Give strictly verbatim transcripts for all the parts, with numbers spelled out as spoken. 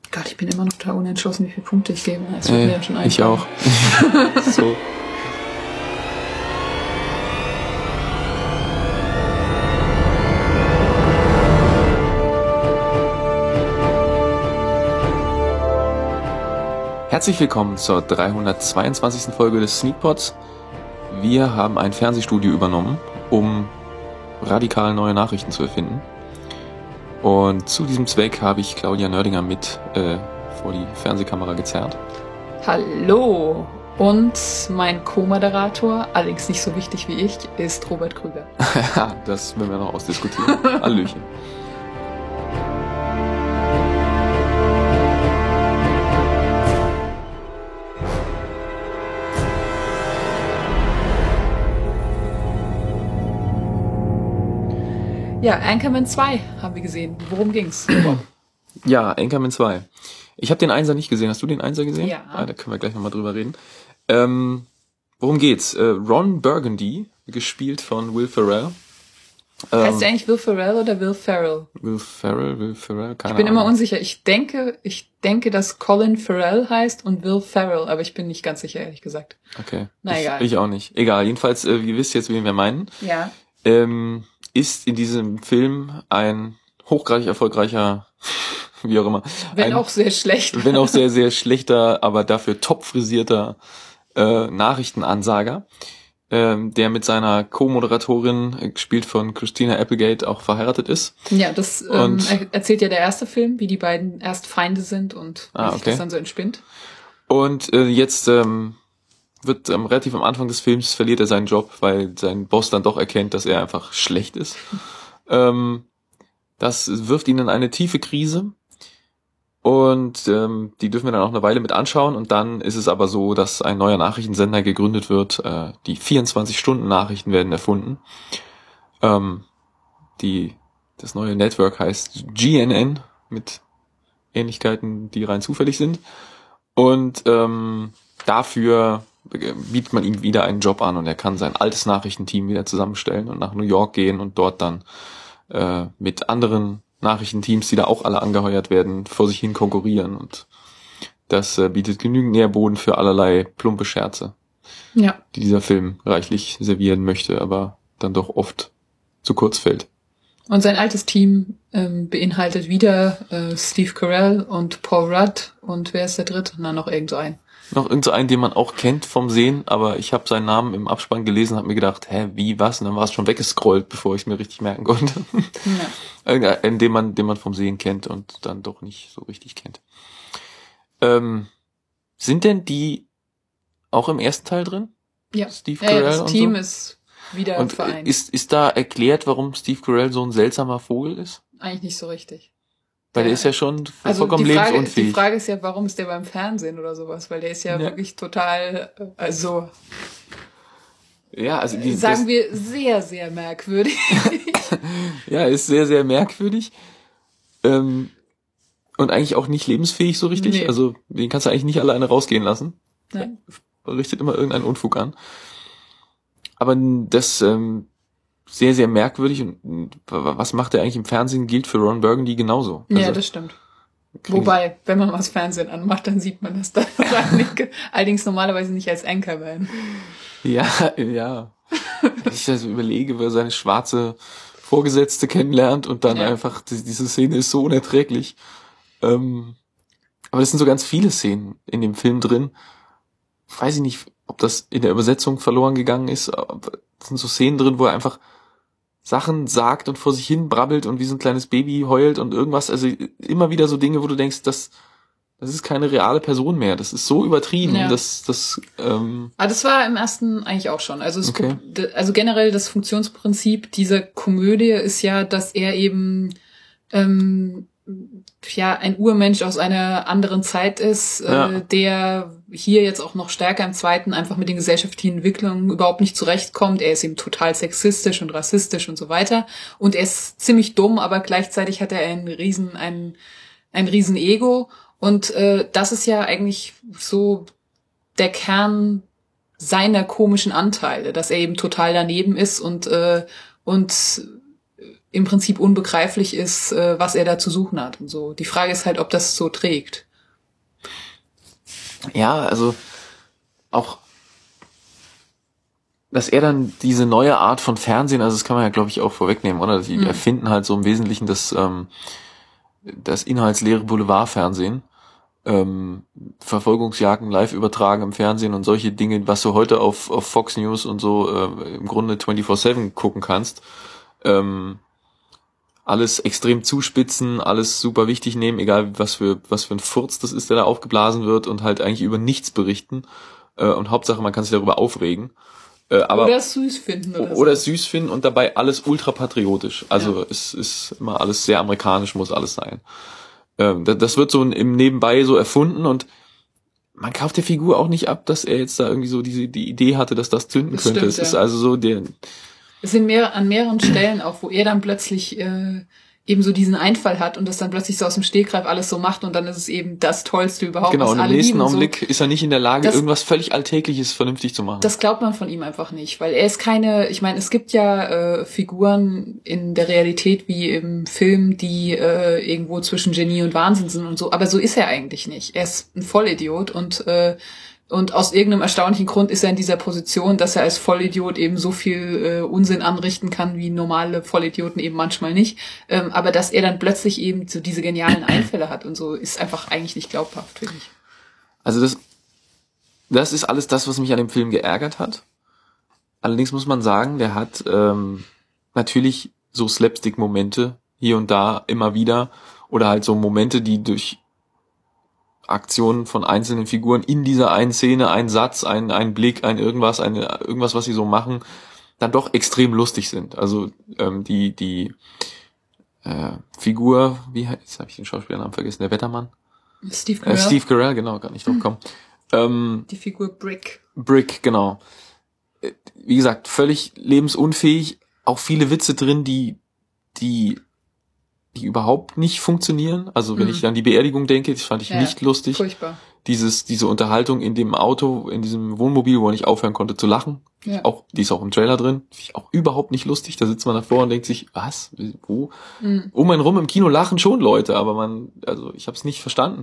Gott, ich bin immer noch da unentschlossen, wie viele Punkte ich gebe. Das wird äh, mir ja schon einfallen. Ich auch. So. Herzlich willkommen zur dreihundertzweiundzwanzigsten Folge des Sneakpods. Wir haben ein Fernsehstudio übernommen, um radikal neue Nachrichten zu erfinden. Und zu diesem Zweck habe ich Claudia Nördinger mit äh, vor die Fernsehkamera gezerrt. Hallo! Und mein Co-Moderator, allerdings nicht so wichtig wie ich, ist Robert Krüger. Das werden wir noch ausdiskutieren. Hallöchen. Ja, Anchorman zwei haben wir gesehen. Worum ging's? Ja, Anchorman zwei. Ich habe den Einser nicht gesehen. Hast du den Einser gesehen? Ja. Ah, da können wir gleich nochmal drüber reden. Ähm, worum geht's? Äh, Ron Burgundy, gespielt von Will Ferrell. Ähm, heißt der eigentlich Will Ferrell oder Will Ferrell? Will Ferrell, Will Ferrell, keine Ich bin Ahnung. immer unsicher. Ich denke, ich denke, dass Colin Farrell heißt und Will Ferrell, aber ich bin nicht ganz sicher, ehrlich gesagt. Okay. Na ich, egal. Ich auch nicht. Egal. Jedenfalls, äh, ihr wisst jetzt, wen wir meinen. Ja. Ähm, ist in diesem Film ein hochgradig erfolgreicher, wie auch immer. Wenn ein, auch sehr schlecht. Wenn auch sehr, sehr schlechter, aber dafür top frisierter äh, Nachrichtenansager, ähm, der mit seiner Co-Moderatorin, äh, gespielt von Christina Applegate, auch verheiratet ist. Ja, das ähm, Und- er- erzählt ja der erste Film, wie die beiden erst Feinde sind und wie Ah, sich okay. das dann so entspinnt. Und äh, jetzt ähm, wird ähm, relativ am Anfang des Films verliert er seinen Job, weil sein Boss dann doch erkennt, dass er einfach schlecht ist. ähm, das wirft ihn in eine tiefe Krise. Und ähm, die dürfen wir dann auch eine Weile mit anschauen. Und dann ist es aber so, dass ein neuer Nachrichtensender gegründet wird. Äh, die vierundzwanzig-Stunden-Nachrichten werden erfunden. Ähm, die das neue Network heißt G N N, mit Ähnlichkeiten, die rein zufällig sind. Und ähm, dafür bietet man ihm wieder einen Job an und er kann sein altes Nachrichtenteam wieder zusammenstellen und nach New York gehen und dort dann äh, mit anderen Nachrichtenteams, die da auch alle angeheuert werden, vor sich hin konkurrieren. Und das äh, bietet genügend Nährboden für allerlei plumpe Scherze, Ja. die dieser Film reichlich servieren möchte, aber dann doch oft zu kurz fällt. Und sein altes Team ähm, beinhaltet wieder äh, Steve Carell und Paul Rudd und wer ist der dritte? Na, noch irgend so ein. Noch irgend so einen, den man auch kennt vom Sehen, aber ich habe seinen Namen im Abspann gelesen und habe mir gedacht, hä, wie, was? Und dann war es schon weggescrollt, bevor ich es mir richtig merken konnte. Ja. Irgendeinen, den man, den man vom Sehen kennt und dann doch nicht so richtig kennt. Ähm, sind denn die auch im ersten Teil drin? Ja. Steve Ja, ja, Carell das und Team so? ist wieder Und vereint. ist, ist da erklärt, warum Steve Carell so ein seltsamer Vogel ist? Eigentlich nicht so richtig. Weil der Ja. ist ja schon Also vollkommen die Frage, lebensunfähig. die Frage ist ja, warum ist der beim Fernsehen oder sowas? Weil der ist ja, Ja. wirklich total, äh, also ja, also die, sagen das, wir sehr, sehr merkwürdig. ja, ist sehr, sehr merkwürdig. Ähm, und eigentlich auch nicht lebensfähig so richtig. Nee. Also den kannst du eigentlich nicht alleine rausgehen lassen. Nein. Er richtet immer irgendeinen Unfug an. Aber das ähm, sehr, sehr merkwürdig. Und was macht er eigentlich im Fernsehen, gilt für Ron Burgundy genauso. Ja, Also, das stimmt. kriegen- Wobei, wenn man mal das Fernsehen anmacht, dann sieht man das da. Allerdings normalerweise nicht als Anchorman. Ja, ja. Wenn ich das überlege, wo er seine schwarze Vorgesetzte kennenlernt und dann Ja. einfach, die, diese Szene ist so unerträglich. Ähm, aber das sind so ganz viele Szenen in dem Film drin. Weiß ich nicht, ob das in der Übersetzung verloren gegangen ist. Aber es sind so Szenen drin, wo er einfach Sachen sagt und vor sich hin brabbelt und wie so ein kleines Baby heult und irgendwas. Also immer wieder so Dinge, wo du denkst, das, das ist keine reale Person mehr. Das ist so übertrieben, Ja. dass das ähm, Aber das war im ersten eigentlich auch schon. Also, es, Okay. also generell das Funktionsprinzip dieser Komödie ist ja, dass er eben ähm, ja ein Urmensch aus einer anderen Zeit ist, Ja. äh, der hier jetzt auch noch stärker im zweiten einfach mit den gesellschaftlichen Entwicklungen überhaupt nicht zurechtkommt. Er ist eben total sexistisch und rassistisch und so weiter. Und er ist ziemlich dumm, aber gleichzeitig hat er einen riesen, ein, ein riesen Ego. Und äh, das ist ja eigentlich so der Kern seiner komischen Anteile, dass er eben total daneben ist und äh, und im Prinzip unbegreiflich ist, äh, was er da zu suchen hat und so. Die Frage ist halt, ob das so trägt. Ja, also auch, dass er dann diese neue Art von Fernsehen, also das kann man ja, glaube ich, auch vorwegnehmen, oder? Die mhm. erfinden halt so im Wesentlichen das, ähm, das inhaltsleere Boulevardfernsehen, ähm, Verfolgungsjagden live übertragen im Fernsehen und solche Dinge, was du heute auf, auf Fox News und so äh, im Grunde vierundzwanzig sieben gucken kannst. Ähm, alles extrem zuspitzen, alles super wichtig nehmen, egal was für was für ein Furz das ist, der da aufgeblasen wird, und halt eigentlich über nichts berichten. Äh, und Hauptsache, man kann sich darüber aufregen. Äh, aber, oder es süß finden. Oder, oder so. süß finden und dabei alles ultra patriotisch. Also ja. es ist immer alles sehr amerikanisch, muss alles sein. Ähm, das, das wird so im Nebenbei so erfunden, und man kauft der Figur auch nicht ab, dass er jetzt da irgendwie so diese die Idee hatte, dass das zünden das könnte. Stimmt, es ja. ist also so der... Es sind mehr, an mehreren Stellen auch, wo er dann plötzlich äh, eben so diesen Einfall hat und das dann plötzlich so aus dem Stegreif alles so macht, und dann ist es eben das Tollste überhaupt. Genau, und im nächsten Augenblick so. ist er nicht in der Lage, das, irgendwas völlig Alltägliches vernünftig zu machen. Das glaubt man von ihm einfach nicht, weil er ist keine, ich meine, es gibt ja äh, Figuren in der Realität wie im Film, die äh, irgendwo zwischen Genie und Wahnsinn sind und so, aber so ist er eigentlich nicht. Er ist ein Vollidiot, und äh, Und aus irgendeinem erstaunlichen Grund ist er in dieser Position, dass er als Vollidiot eben so viel äh, Unsinn anrichten kann, wie normale Vollidioten eben manchmal nicht. Ähm, aber dass er dann plötzlich eben so diese genialen Einfälle hat und so, ist einfach eigentlich nicht glaubhaft, finde ich. Also das, das ist alles das, was mich an dem Film geärgert hat. Allerdings muss man sagen, der hat ähm, natürlich so Slapstick-Momente hier und da immer wieder, oder halt so Momente, die durch Aktionen von einzelnen Figuren in dieser einen Szene, ein Satz, ein, ein Blick, ein irgendwas, eine, irgendwas, was sie so machen, dann doch extrem lustig sind. Also ähm, die die äh, Figur, wie heißt, jetzt habe ich den Schauspielernamen vergessen, der Wettermann? Steve Carell. Äh, Steve Carell, genau, gar nicht drauf kommen. Ähm, die Figur Brick. Brick, genau. Wie gesagt, völlig lebensunfähig, auch viele Witze drin, die die die überhaupt nicht funktionieren. Also wenn mhm. ich an die Beerdigung denke, das fand ich ja, nicht lustig. Furchtbar. Dieses, diese Unterhaltung in dem Auto, in diesem Wohnmobil, wo er nicht aufhören konnte zu lachen. Ja. Auch, die ist auch im Trailer drin. Finde ich auch überhaupt nicht lustig. Da sitzt man davor und denkt sich, was? Wo? Mhm. Um einen rum im Kino lachen schon Leute, aber man, also ich habe es nicht verstanden.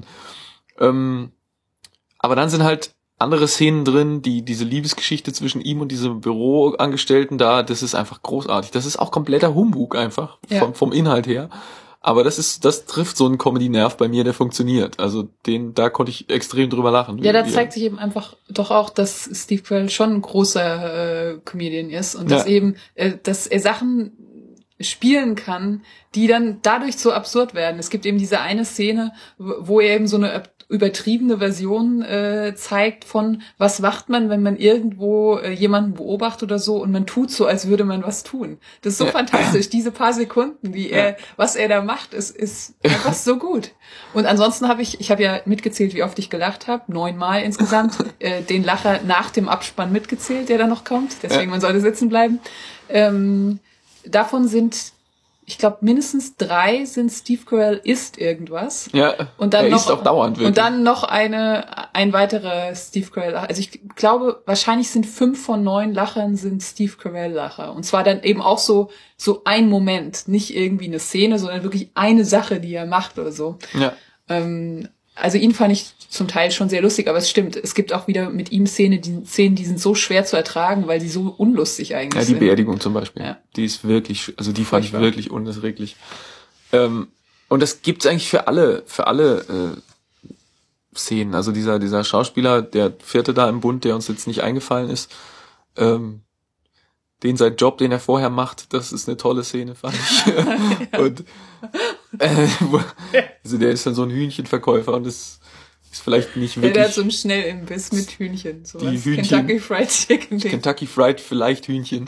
Ähm, aber dann sind halt andere Szenen drin, die diese Liebesgeschichte zwischen ihm und diesem Büroangestellten da, das ist einfach großartig. Das ist auch kompletter Humbug einfach, ja. vom, vom Inhalt her. Aber das ist, das trifft so einen Comedy-Nerv bei mir, der funktioniert. Also den, da konnte ich extrem drüber lachen. Ja, da zeigt sich eben einfach doch auch, dass Steve Carell schon ein großer äh, Comedian ist und ja. dass eben, äh, dass er Sachen spielen kann, die dann dadurch so absurd werden. Es gibt eben diese eine Szene, wo er eben so eine übertriebene Version äh, zeigt von, was macht man, wenn man irgendwo äh, jemanden beobachtet oder so, und man tut so, als würde man was tun. Das ist so ja. fantastisch. Diese paar Sekunden, wie er, ja. was er da macht, ist, ist einfach so gut. Und ansonsten habe ich, ich habe ja mitgezählt, wie oft ich gelacht habe, neunmal insgesamt, äh, den Lacher nach dem Abspann mitgezählt, der da noch kommt. Deswegen, ja. man sollte sitzen bleiben. Ähm, davon sind, ich glaube, mindestens drei sind Steve Carell isst irgendwas. Ja, und dann er noch, isst auch dauernd. Wirklich. Und dann noch eine, ein weiterer Steve Carell. Also ich glaube, wahrscheinlich sind fünf von neun Lachern sind Steve Carell Lacher. Und zwar dann eben auch so, so ein Moment. Nicht irgendwie eine Szene, sondern wirklich eine Sache, die er macht oder so. Ja. Ähm, also ihn fand ich zum Teil schon sehr lustig, aber es stimmt, es gibt auch wieder mit ihm Szene, die Szenen, die sind so schwer zu ertragen, weil sie so unlustig eigentlich sind. Ja, die sind. Beerdigung zum Beispiel. Ja. Die ist wirklich, also die fand Furchtbar. ich wirklich unerträglich. Ähm, und das gibt's eigentlich für alle, für alle äh, Szenen. Also dieser, dieser Schauspieler, der vierte da im Bund, der uns jetzt nicht eingefallen ist, ähm, den sein Job, den er vorher macht, das ist eine tolle Szene, fand ich. Und äh, also der ist dann so ein Hühnchenverkäufer und das ist vielleicht nicht wirklich... Ja, der hat so einen Schnellimbiss mit Hühnchen. Sowas. Die Hühnchen. Kentucky Fried Chicken. Kentucky Fried, vielleicht Hühnchen.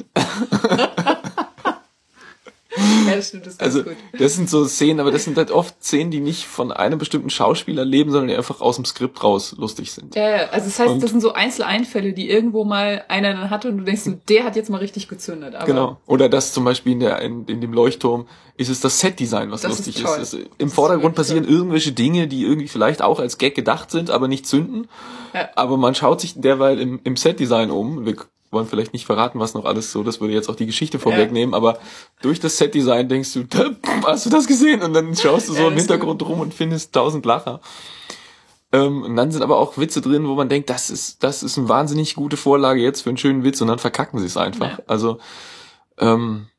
Ja, das stimmt, das ist ganz also, gut. Das sind so Szenen, aber das sind halt oft Szenen, die nicht von einem bestimmten Schauspieler leben, sondern die einfach aus dem Skript raus lustig sind. Ja, ja, also das heißt, und das sind so Einzeleinfälle, die irgendwo mal einer dann hatte und du denkst, so, der hat jetzt mal richtig gezündet. Aber genau. Oder das zum Beispiel in, der, in, in dem Leuchtturm ist es das Setdesign, was das lustig ist. Toll. ist. Es, Im Vordergrund passieren toll. irgendwelche Dinge, die irgendwie vielleicht auch als Gag gedacht sind, aber nicht zünden. Ja. Aber man schaut sich derweil im, im Setdesign um. Wir wollen vielleicht nicht verraten, was noch alles so, das würde jetzt auch die Geschichte vorwegnehmen, ja. aber durch das Setdesign denkst du, hast du das gesehen? Und dann schaust du so ja, im Hintergrund rum und findest tausend Lacher. Ähm, und dann sind aber auch Witze drin, wo man denkt, das ist, das ist eine wahnsinnig gute Vorlage jetzt für einen schönen Witz und dann verkacken sie es einfach. Ja. Also, ähm,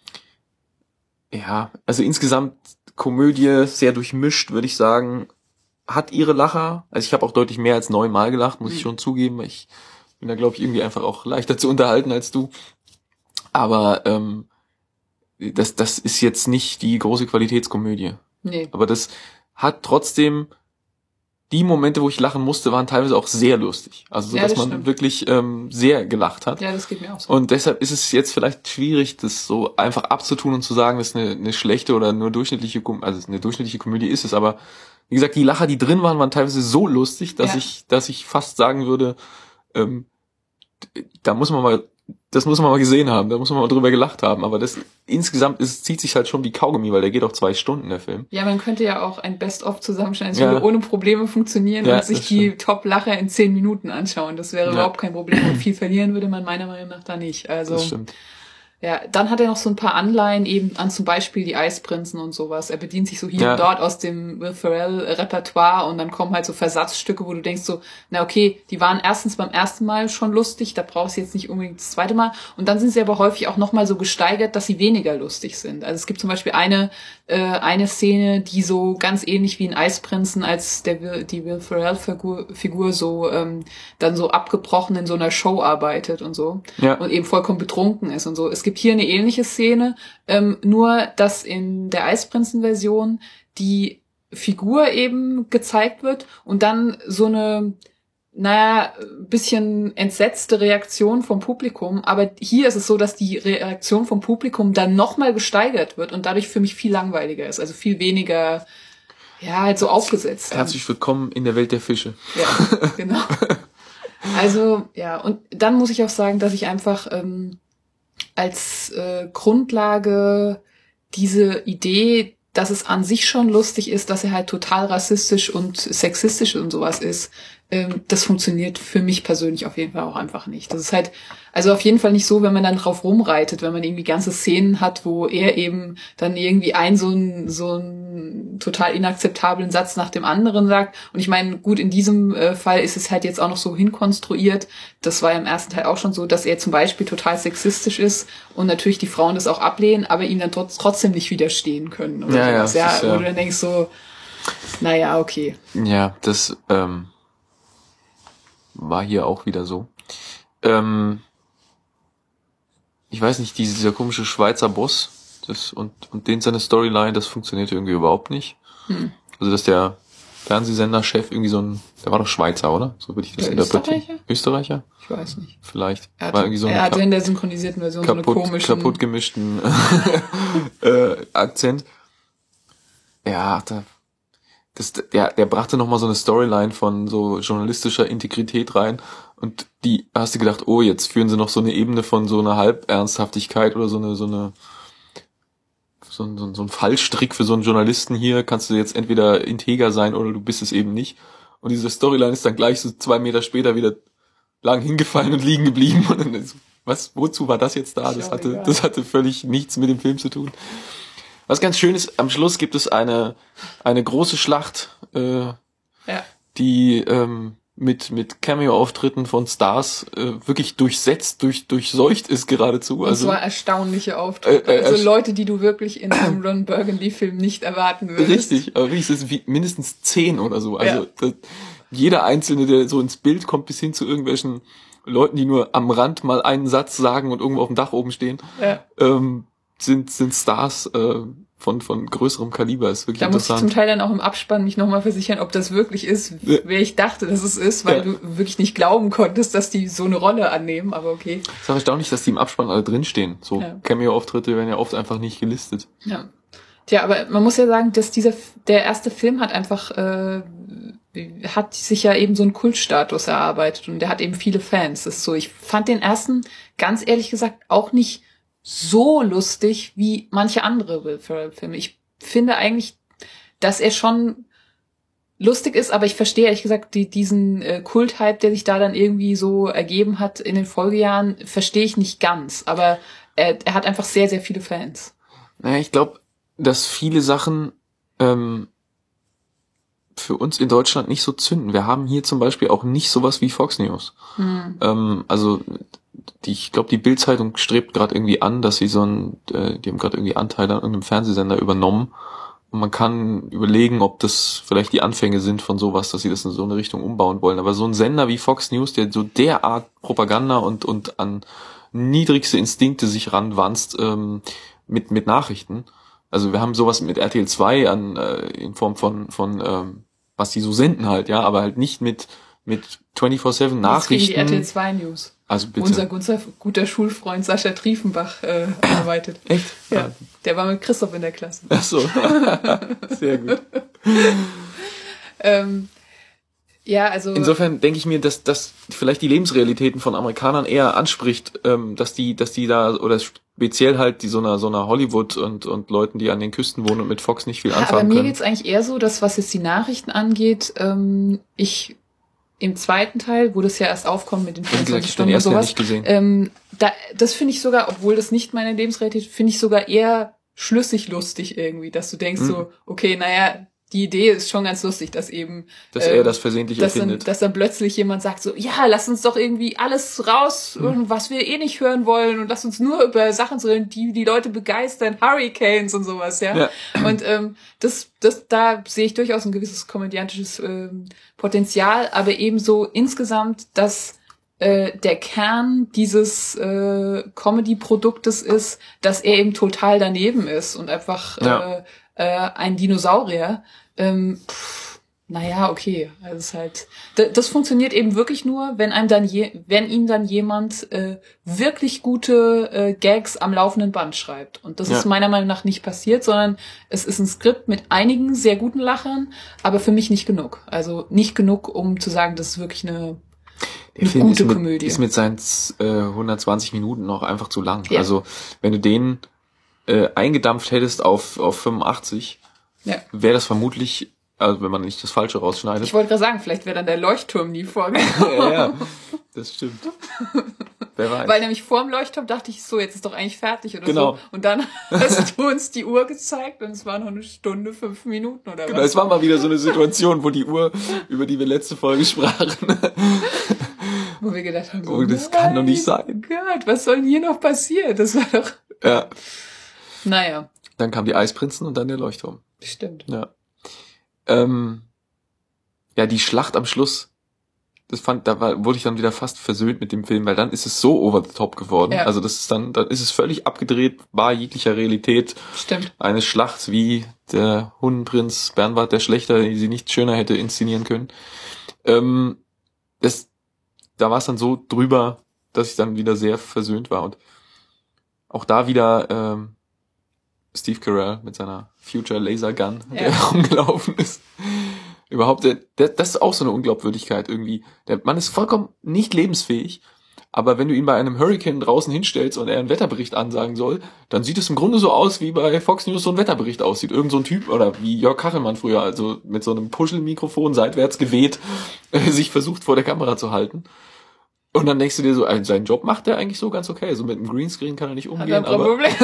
ja, also insgesamt Komödie sehr durchmischt, würde ich sagen, hat ihre Lacher. Also ich habe auch deutlich mehr als neunmal gelacht, muss mhm. ich schon zugeben. Ich bin da, glaube ich, irgendwie einfach auch leichter zu unterhalten als du. Aber ähm, das, das ist jetzt nicht die große Qualitätskomödie. Nee. Aber das hat trotzdem die Momente, wo ich lachen musste, waren teilweise auch sehr lustig. Also so, ja, dass das man stimmt. wirklich ähm, sehr gelacht hat. Ja, das geht mir auch so. Und deshalb ist es jetzt vielleicht schwierig, das so einfach abzutun und zu sagen, dass eine, eine schlechte oder nur durchschnittliche, Kom- also eine durchschnittliche Komödie ist es. Aber wie gesagt, die Lacher, die drin waren, waren teilweise so lustig, dass ja. ich, dass ich fast sagen würde, ähm, da muss man mal, das muss man mal gesehen haben, da muss man mal drüber gelacht haben. Aber das insgesamt ist, zieht sich halt schon wie Kaugummi, weil der geht auch zwei Stunden, der Film. Ja, man könnte ja auch ein Best-of zusammenstellen, das ja. würde ohne Probleme funktionieren ja, und sich die Top-Lacher in zehn Minuten anschauen. Das wäre ja. überhaupt kein Problem. Und viel verlieren würde man meiner Meinung nach da nicht. Also, das stimmt. Ja, dann hat er noch so ein paar Anleihen eben an zum Beispiel die Eisprinzen und sowas. Er bedient sich so hier ja. und dort aus dem Will Ferrell-Repertoire und dann kommen halt so Versatzstücke, wo du denkst so, na okay, die waren erstens beim ersten Mal schon lustig, da brauchst du jetzt nicht unbedingt das zweite Mal. Und dann sind sie aber häufig auch nochmal so gesteigert, dass sie weniger lustig sind. Also es gibt zum Beispiel eine äh, eine Szene, die so ganz ähnlich wie in Eisprinzen, als der die Will Ferrell-Figur Figur so ähm, dann so abgebrochen in so einer Show arbeitet und so ja. und eben vollkommen betrunken ist und so. Es gibt hier eine ähnliche Szene, ähm, nur dass in der Eisprinzen-Version die Figur eben gezeigt wird und dann so eine, naja, bisschen entsetzte Reaktion vom Publikum. Aber hier ist es so, dass die Reaktion vom Publikum dann nochmal gesteigert wird und dadurch für mich viel langweiliger ist. Also viel weniger, ja, halt so aufgesetzt. Herzlich willkommen in der Welt der Fische. Ja, genau. Also, ja, und dann muss ich auch sagen, dass ich einfach ähm, als äh, Grundlage diese Idee, dass es an sich schon lustig ist, dass er halt total rassistisch und sexistisch und sowas ist, ähm, das funktioniert für mich persönlich auf jeden Fall auch einfach nicht. Das ist halt, also auf jeden Fall nicht so, wenn man dann drauf rumreitet, wenn man irgendwie ganze Szenen hat, wo er eben dann irgendwie ein so ein so ein total inakzeptablen Satz nach dem anderen sagt. Und ich meine, gut, in diesem äh, Fall ist es halt jetzt auch noch so hinkonstruiert. Das war ja im ersten Teil auch schon so, dass er zum Beispiel total sexistisch ist und natürlich die Frauen das auch ablehnen, aber ihm dann trotz, trotzdem nicht widerstehen können. Oder ja, sowas. Ja, ist, ja, wo du dann denkst so, naja, okay. Ja, das ähm, war hier auch wieder so. Ähm, ich weiß nicht, dieser komische Schweizer Boss das und und den seine Storyline, das funktioniert irgendwie überhaupt nicht. Hm. Also dass der Fernsehsender-Chef irgendwie so ein, der war doch Schweizer, oder? So würde ich das der interpretieren. Österreicher? Österreicher? Ich weiß nicht. Vielleicht. Er hatte, war irgendwie so er hatte in der synchronisierten Version kaputt, so eine komischen... kaputt gemischten äh, Akzent. Ja, da, das, der, der brachte nochmal so eine Storyline von so journalistischer Integrität rein und die hast du gedacht, oh, jetzt führen sie noch so eine Ebene von so einer Halbernsthaftigkeit oder so eine, so eine, so ein, so ein, so ein Fallstrick für so einen Journalisten hier, kannst du jetzt entweder integer sein oder du bist es eben nicht. Und diese Storyline ist dann gleich so zwei Meter später wieder lang hingefallen und liegen geblieben und dann ist, was, wozu war das jetzt da? Das hatte, das hatte völlig nichts mit dem Film zu tun. Was ganz schön ist, am Schluss gibt es eine eine große Schlacht, äh, ja. die ähm, mit mit Cameo-Auftritten von Stars äh, wirklich durchsetzt, durch durchseucht ist geradezu. Und also zwar erstaunliche Auftritte. Äh, äh, also Leute, die du wirklich in einem Ron Burgundy-Film nicht erwarten würdest. Richtig, aber wirklich, es ist wie mindestens zehn oder so. Also ja. das, jeder Einzelne, der so ins Bild kommt, bis hin zu irgendwelchen Leuten, die nur am Rand mal einen Satz sagen und irgendwo auf dem Dach oben stehen, ja. ähm, sind sind Stars äh, von von größerem Kaliber. Ist wirklich da interessant. Da muss ich zum Teil dann auch im Abspann mich nochmal versichern, ob das wirklich ist, ja. wer ich dachte, dass es ist, weil ja. du wirklich nicht glauben konntest, dass die so eine Rolle annehmen, aber okay. Es ist auch erstaunlich, dass die im Abspann alle drinstehen. So ja. Cameo-Auftritte werden ja oft einfach nicht gelistet. Ja. Tja, aber man muss ja sagen, dass dieser der erste Film hat einfach äh, hat sich ja eben so einen Kultstatus erarbeitet und der hat eben viele Fans. Das ist so, ich fand den ersten, ganz ehrlich gesagt, auch nicht so lustig wie manche andere Will Ferrell-Filme. Ich finde eigentlich, dass er schon lustig ist, aber ich verstehe ehrlich gesagt die, diesen äh, Kult-Hype, der sich da dann irgendwie so ergeben hat in den Folgejahren, verstehe ich nicht ganz. Aber er, er hat einfach sehr, sehr viele Fans. Naja, ich glaube, dass viele Sachen ähm, für uns in Deutschland nicht so zünden. Wir haben hier zum Beispiel auch nicht sowas wie Fox News. Hm. Ähm, also die, ich glaube, die Bild-Zeitung strebt gerade irgendwie an, dass sie so ein, äh, die haben gerade irgendwie Anteile an einem Fernsehsender übernommen. Und man kann überlegen, ob das vielleicht die Anfänge sind von sowas, dass sie das in so eine Richtung umbauen wollen. Aber so ein Sender wie Fox News, der so derart Propaganda und und an niedrigste Instinkte sich ranwanzt ähm, mit mit Nachrichten. Also wir haben sowas mit R T L zwei an äh, in Form von von ähm, was die so senden halt, ja, aber halt nicht mit mit vierundzwanzig sieben Nachrichten. Das die R T L zwei News. Also bitte. Unser guter, guter Schulfreund Sascha Triefenbach äh, arbeitet. Echt? Ja. Der war mit Christoph in der Klasse. Ach so. Sehr gut. ähm, ja, also. Insofern denke ich mir, dass das vielleicht die Lebensrealitäten von Amerikanern eher anspricht, ähm, dass die, dass die da, oder speziell halt die so einer, so einer Hollywood und, und Leuten, die an den Küsten wohnen und mit Fox nicht viel anfangen können. Aber mir geht's eigentlich eher so, dass was jetzt die Nachrichten angeht, ähm, ich im zweiten Teil, wo das ja erst aufkommt mit den vierundzwanzig Stunden und sowas, ähm, da, das finde ich sogar, obwohl das nicht meine Lebensrealität, finde ich sogar eher schlüssig lustig irgendwie, dass du denkst mhm. so, okay, naja, die Idee ist schon ganz lustig, dass eben... Dass ähm, er das versehentlich dass erfindet. Dann, dass dann plötzlich jemand sagt so, ja, lass uns doch irgendwie alles raus, mhm. was wir eh nicht hören wollen und lass uns nur über Sachen reden, die die Leute begeistern, Hurricanes und sowas, ja. ja. Und ähm, das, das, da sehe ich durchaus ein gewisses komödiantisches ähm, Potenzial, aber ebenso insgesamt, dass äh, der Kern dieses äh, Comedy-Produktes ist, dass er eben total daneben ist und einfach ja. äh, äh, ein Dinosaurier. Ähm, pff, naja, okay. Also es ist halt, d- das funktioniert eben wirklich nur, wenn einem dann je, wenn ihm dann jemand äh, wirklich gute äh, Gags am laufenden Band schreibt. Und das ja. ist meiner Meinung nach nicht passiert, sondern es ist ein Skript mit einigen sehr guten Lachern, aber für mich nicht genug. Also nicht genug, um zu sagen, das ist wirklich eine, eine Film gute ist mit, Komödie. Ist mit seinen äh, hundertzwanzig Minuten noch einfach zu lang. Ja. Also wenn du den äh, eingedampft hättest auf auf fünfundachtzig, ja. wäre das vermutlich, also wenn man nicht das Falsche rausschneidet. Ich wollte gerade sagen, vielleicht wäre dann der Leuchtturm nie vorgekommen. ja, ja, das stimmt. Wer weiß. Weil nämlich vor dem Leuchtturm dachte ich so, jetzt ist doch eigentlich fertig oder genau. so. Und dann hast du uns die Uhr gezeigt und es war noch eine Stunde, fünf Minuten oder genau, was. Es war mal wieder so eine Situation, wo die Uhr, über die wir letzte Folge sprachen. Wo wir gedacht haben, so, oh, das kann doch nicht sein. Gott, was soll denn hier noch passieren? Das war doch... Ja. Naja. Dann kam die Eisprinzen und dann der Leuchtturm. Stimmt. Ja. Ähm, ja, die Schlacht am Schluss, das fand, da war, wurde ich dann wieder fast versöhnt mit dem Film, weil dann ist es so over the top geworden. Ja. Also das ist dann, dann ist es völlig abgedreht, bar jeglicher Realität. Stimmt. Eine Schlacht wie der Hunnenprinz Bernward der Schlechter, die sie nicht schöner hätte inszenieren können. Ähm, das, da war es dann so drüber, dass ich dann wieder sehr versöhnt war und auch da wieder ähm, Steve Carell mit seiner Future Laser Gun, der ja. rumgelaufen ist. Überhaupt, der, der, das ist auch so eine Unglaubwürdigkeit irgendwie. Der Mann ist vollkommen nicht lebensfähig, aber wenn du ihn bei einem Hurricane draußen hinstellst und er einen Wetterbericht ansagen soll, dann sieht es im Grunde so aus, wie bei Fox News so ein Wetterbericht aussieht. Irgend so ein Typ, oder wie Jörg Kachelmann früher, also mit so einem Puschelmikrofon seitwärts geweht, äh, sich versucht vor der Kamera zu halten. Und dann denkst du dir so, seinen Job macht er eigentlich so ganz okay. Also mit einem Greenscreen kann er nicht umgehen. Hat er ein Problem?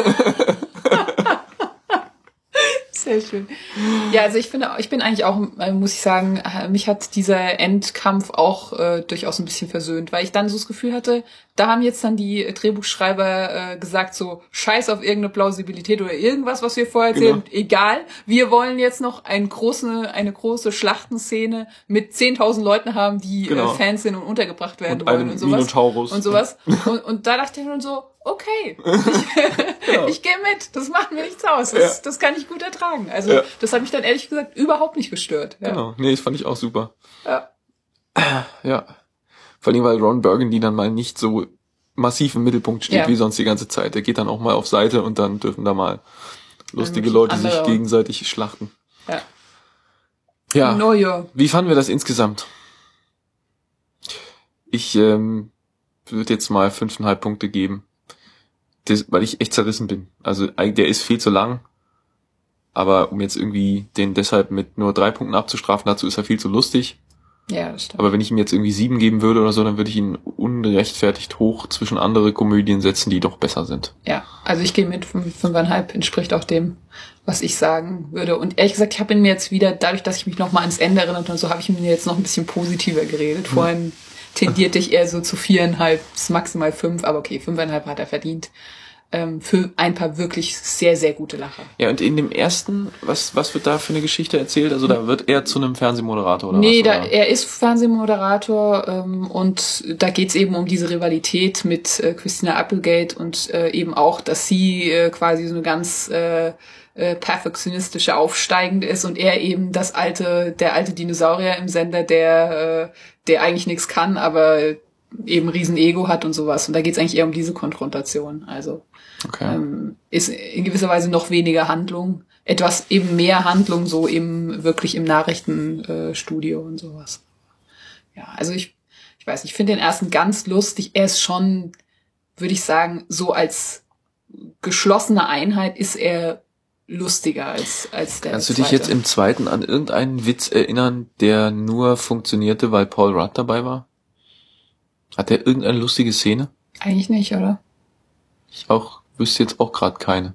Sehr schön. Ja, also ich finde, ich bin eigentlich auch, muss ich sagen, mich hat dieser Endkampf auch äh, durchaus ein bisschen versöhnt, weil ich dann so das Gefühl hatte, da haben jetzt dann die Drehbuchschreiber äh, gesagt so, scheiß auf irgendeine Plausibilität oder irgendwas, was wir vorher erzählen, genau. Egal, wir wollen jetzt noch eine große, eine große Schlachtenszene mit zehntausend Leuten haben, die genau. äh, Fans sind und untergebracht werden und wollen und sowas. Minotaurus. Und sowas. Und, und da dachte ich mir so, okay, ich, genau. ich gehe mit, das macht mir nichts aus, das, ja. das kann ich gut ertragen. Also ja. das hat mich dann ehrlich gesagt überhaupt nicht gestört. Ja. Genau, nee, das fand ich auch super. Ja. Ja. Vor allem, weil Ron Burgundy dann mal nicht so massiv im Mittelpunkt steht, ja. wie sonst die ganze Zeit. Der geht dann auch mal auf Seite und dann dürfen da mal lustige Leute andere. sich gegenseitig schlachten. Ja. Ja. No, ja. Wie fanden wir das insgesamt? Ich ähm, würde jetzt mal fünfeinhalb Punkte geben. Das, weil ich echt zerrissen bin. Also der ist viel zu lang, aber um jetzt irgendwie den deshalb mit nur drei Punkten abzustrafen, dazu ist er viel zu lustig. Ja, das stimmt. Aber wenn ich ihm jetzt irgendwie sieben geben würde oder so, dann würde ich ihn ungerechtfertigt hoch zwischen andere Komödien setzen, die doch besser sind. Ja, also ich gehe mit fünf, fünfeinhalb, entspricht auch dem, was ich sagen würde. Und ehrlich gesagt, ich habe ihn mir jetzt wieder, dadurch, dass ich mich noch mal ans Ende erinnert und so, habe ich mir jetzt noch ein bisschen positiver geredet. Hm. Vorhin tendierte ich eher so zu viereinhalb, bis maximal fünf, aber okay, fünfeinhalb hat er verdient. Ähm, für ein paar wirklich sehr, sehr gute Lacher. Ja, und in dem ersten, was was wird da für eine Geschichte erzählt? Also da wird er zu einem Fernsehmoderator oder nee, was? Nee, er ist Fernsehmoderator ähm, und da geht's eben um diese Rivalität mit äh, Christina Applegate und äh, eben auch, dass sie äh, quasi so eine ganz äh, äh, perfektionistische Aufsteigende ist und er eben das alte, der alte Dinosaurier im Sender, der äh, der eigentlich nichts kann, aber eben riesen Ego hat und sowas. Und da geht's eigentlich eher um diese Konfrontation. Also okay. ähm, ist in gewisser Weise noch weniger Handlung. Etwas eben mehr Handlung, so eben wirklich im Nachrichtenstudio äh, und sowas. Ja, also ich, ich weiß nicht, ich finde den ersten ganz lustig. Er ist schon, würde ich sagen, so als geschlossene Einheit ist er lustiger als, als der Kannst du zweite. dich jetzt im zweiten an irgendeinen Witz erinnern, der nur funktionierte, weil Paul Rudd dabei war? Hat der irgendeine lustige Szene? Eigentlich nicht, oder? Ich auch, wüsste jetzt auch gerade keine.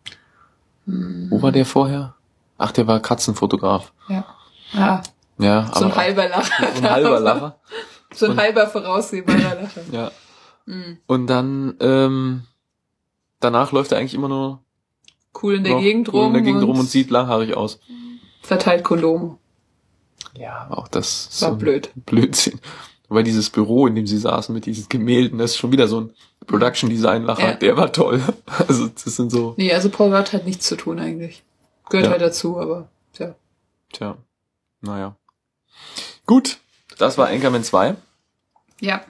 Hm. Wo war der vorher? Ach, der war Katzenfotograf. Ja. Ah. Ja, so ein halber Lacher. So ein halber Lacher. so ein und, halber voraussehbarer Lacher. Ja. Hm. Und dann, ähm, danach läuft er eigentlich immer nur cool in der Gegend rum. Cool in der Gegend rum und sieht langhaarig aus. Verteilt Kondome. Ja, auch das war so blöd. Blödsinn. Weil dieses Büro, in dem sie saßen mit diesen Gemälden, das ist schon wieder so ein Production-Design-Lacher, ja. Der war toll. Also das sind so... Nee, also Paul Rudd hat nichts zu tun eigentlich. Gehört ja. halt dazu, aber tja. Tja, naja. Gut, das war Anchorman zwei. Ja.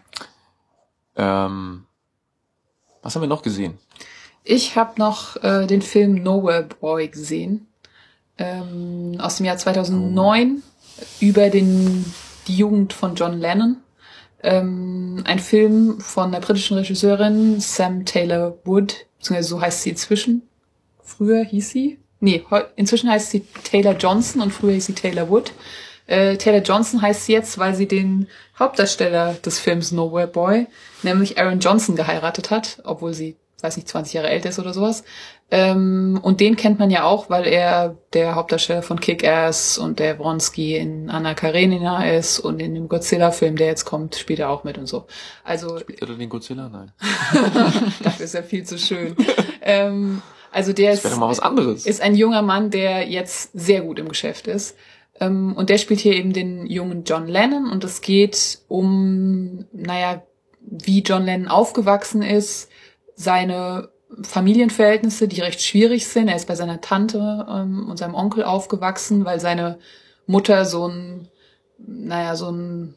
Ähm, was haben wir noch gesehen? Ich habe noch äh, den Film Nowhere Boy gesehen. Ähm, aus dem Jahr zweitausendneun oh. über den die Jugend von John Lennon. Ähm, ein Film von der britischen Regisseurin Sam Taylor Wood, beziehungsweise so heißt sie inzwischen. Früher hieß sie, nee, inzwischen heißt sie Taylor Johnson und früher hieß sie Taylor Wood. Äh, Taylor Johnson heißt sie jetzt, weil sie den Hauptdarsteller des Films Nowhere Boy, nämlich Aaron Johnson, geheiratet hat, obwohl sie, weiß nicht, zwanzig Jahre älter ist oder sowas. Ähm, und den kennt man ja auch, weil er der Hauptdarsteller von Kick-Ass und der Wronski in Anna Karenina ist und in dem Godzilla-Film, der jetzt kommt, spielt er auch mit und so. Also spielt er den Godzilla? Nein. Dafür ist er viel zu schön. ähm, also der ist, doch mal was anderes. ist ein junger Mann, der jetzt sehr gut im Geschäft ist. Ähm, und der spielt hier eben den jungen John Lennon und es geht um, naja, wie John Lennon aufgewachsen ist, seine Familienverhältnisse, die recht schwierig sind. Er ist bei seiner Tante ähm, und seinem Onkel aufgewachsen, weil seine Mutter so ein, naja, so ein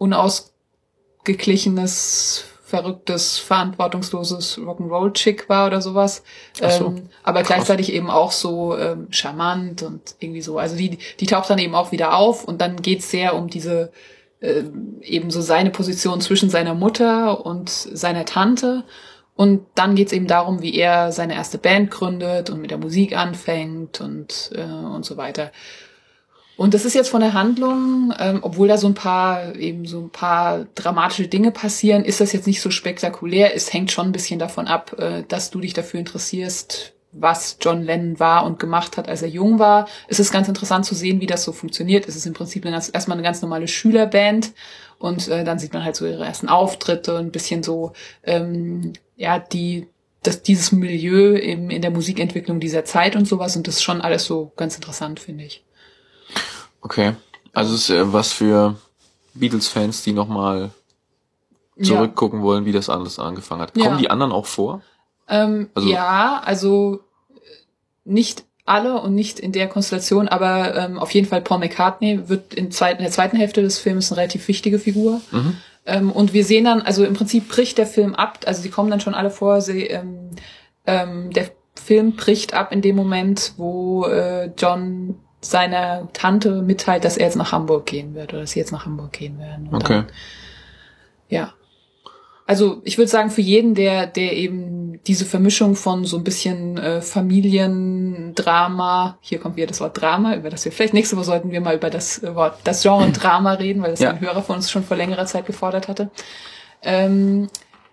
unausgeglichenes, verrücktes, verantwortungsloses Rock'n'Roll-Chick war oder sowas. Ach so. Ähm, aber gleichzeitig eben auch so ähm, charmant und irgendwie so. Also die, die taucht dann eben auch wieder auf und dann geht's sehr um diese, äh, eben so seine Position zwischen seiner Mutter und seiner Tante. Und dann geht's eben darum, wie er seine erste Band gründet und mit der Musik anfängt und äh, und so weiter. Und das ist jetzt von der Handlung, ähm, obwohl da so ein paar eben so ein paar dramatische Dinge passieren, ist das jetzt nicht so spektakulär. Es hängt schon ein bisschen davon ab, äh, dass du dich dafür interessierst, was John Lennon war und gemacht hat, als er jung war. Es ist ganz interessant zu sehen, wie das so funktioniert. Es ist im Prinzip eine ganz, erstmal eine ganz normale Schülerband und äh, dann sieht man halt so ihre ersten Auftritte, ein bisschen so ähm, ja, die, das, dieses Milieu eben in der Musikentwicklung dieser Zeit und sowas und das ist schon alles so ganz interessant, finde ich. Okay. Also es ist äh, was für Beatles-Fans, die nochmal zurückgucken ja. wollen, wie das alles angefangen hat. Kommen ja. die anderen auch vor? Ähm, also, ja, also nicht alle und nicht in der Konstellation, aber ähm, auf jeden Fall Paul McCartney wird in, zweit, in der zweiten Hälfte des Films eine relativ wichtige Figur. Mhm. Ähm, und wir sehen dann, also im Prinzip bricht der Film ab, also die kommen dann schon alle vor, sie, ähm, ähm, der Film bricht ab in dem Moment, wo äh, John seiner Tante mitteilt, dass er jetzt nach Hamburg gehen wird oder dass sie jetzt nach Hamburg gehen werden. Und okay. Dann, ja. Also ich würde sagen, für jeden, der der eben ähm, diese Vermischung von so ein bisschen äh, Familiendrama, hier kommt wieder das Wort Drama, über das wir vielleicht nächste Woche sollten wir mal über das äh, Wort, das Genre Drama reden, weil das ja. ein Hörer von uns schon vor längerer Zeit gefordert hatte. Ähm,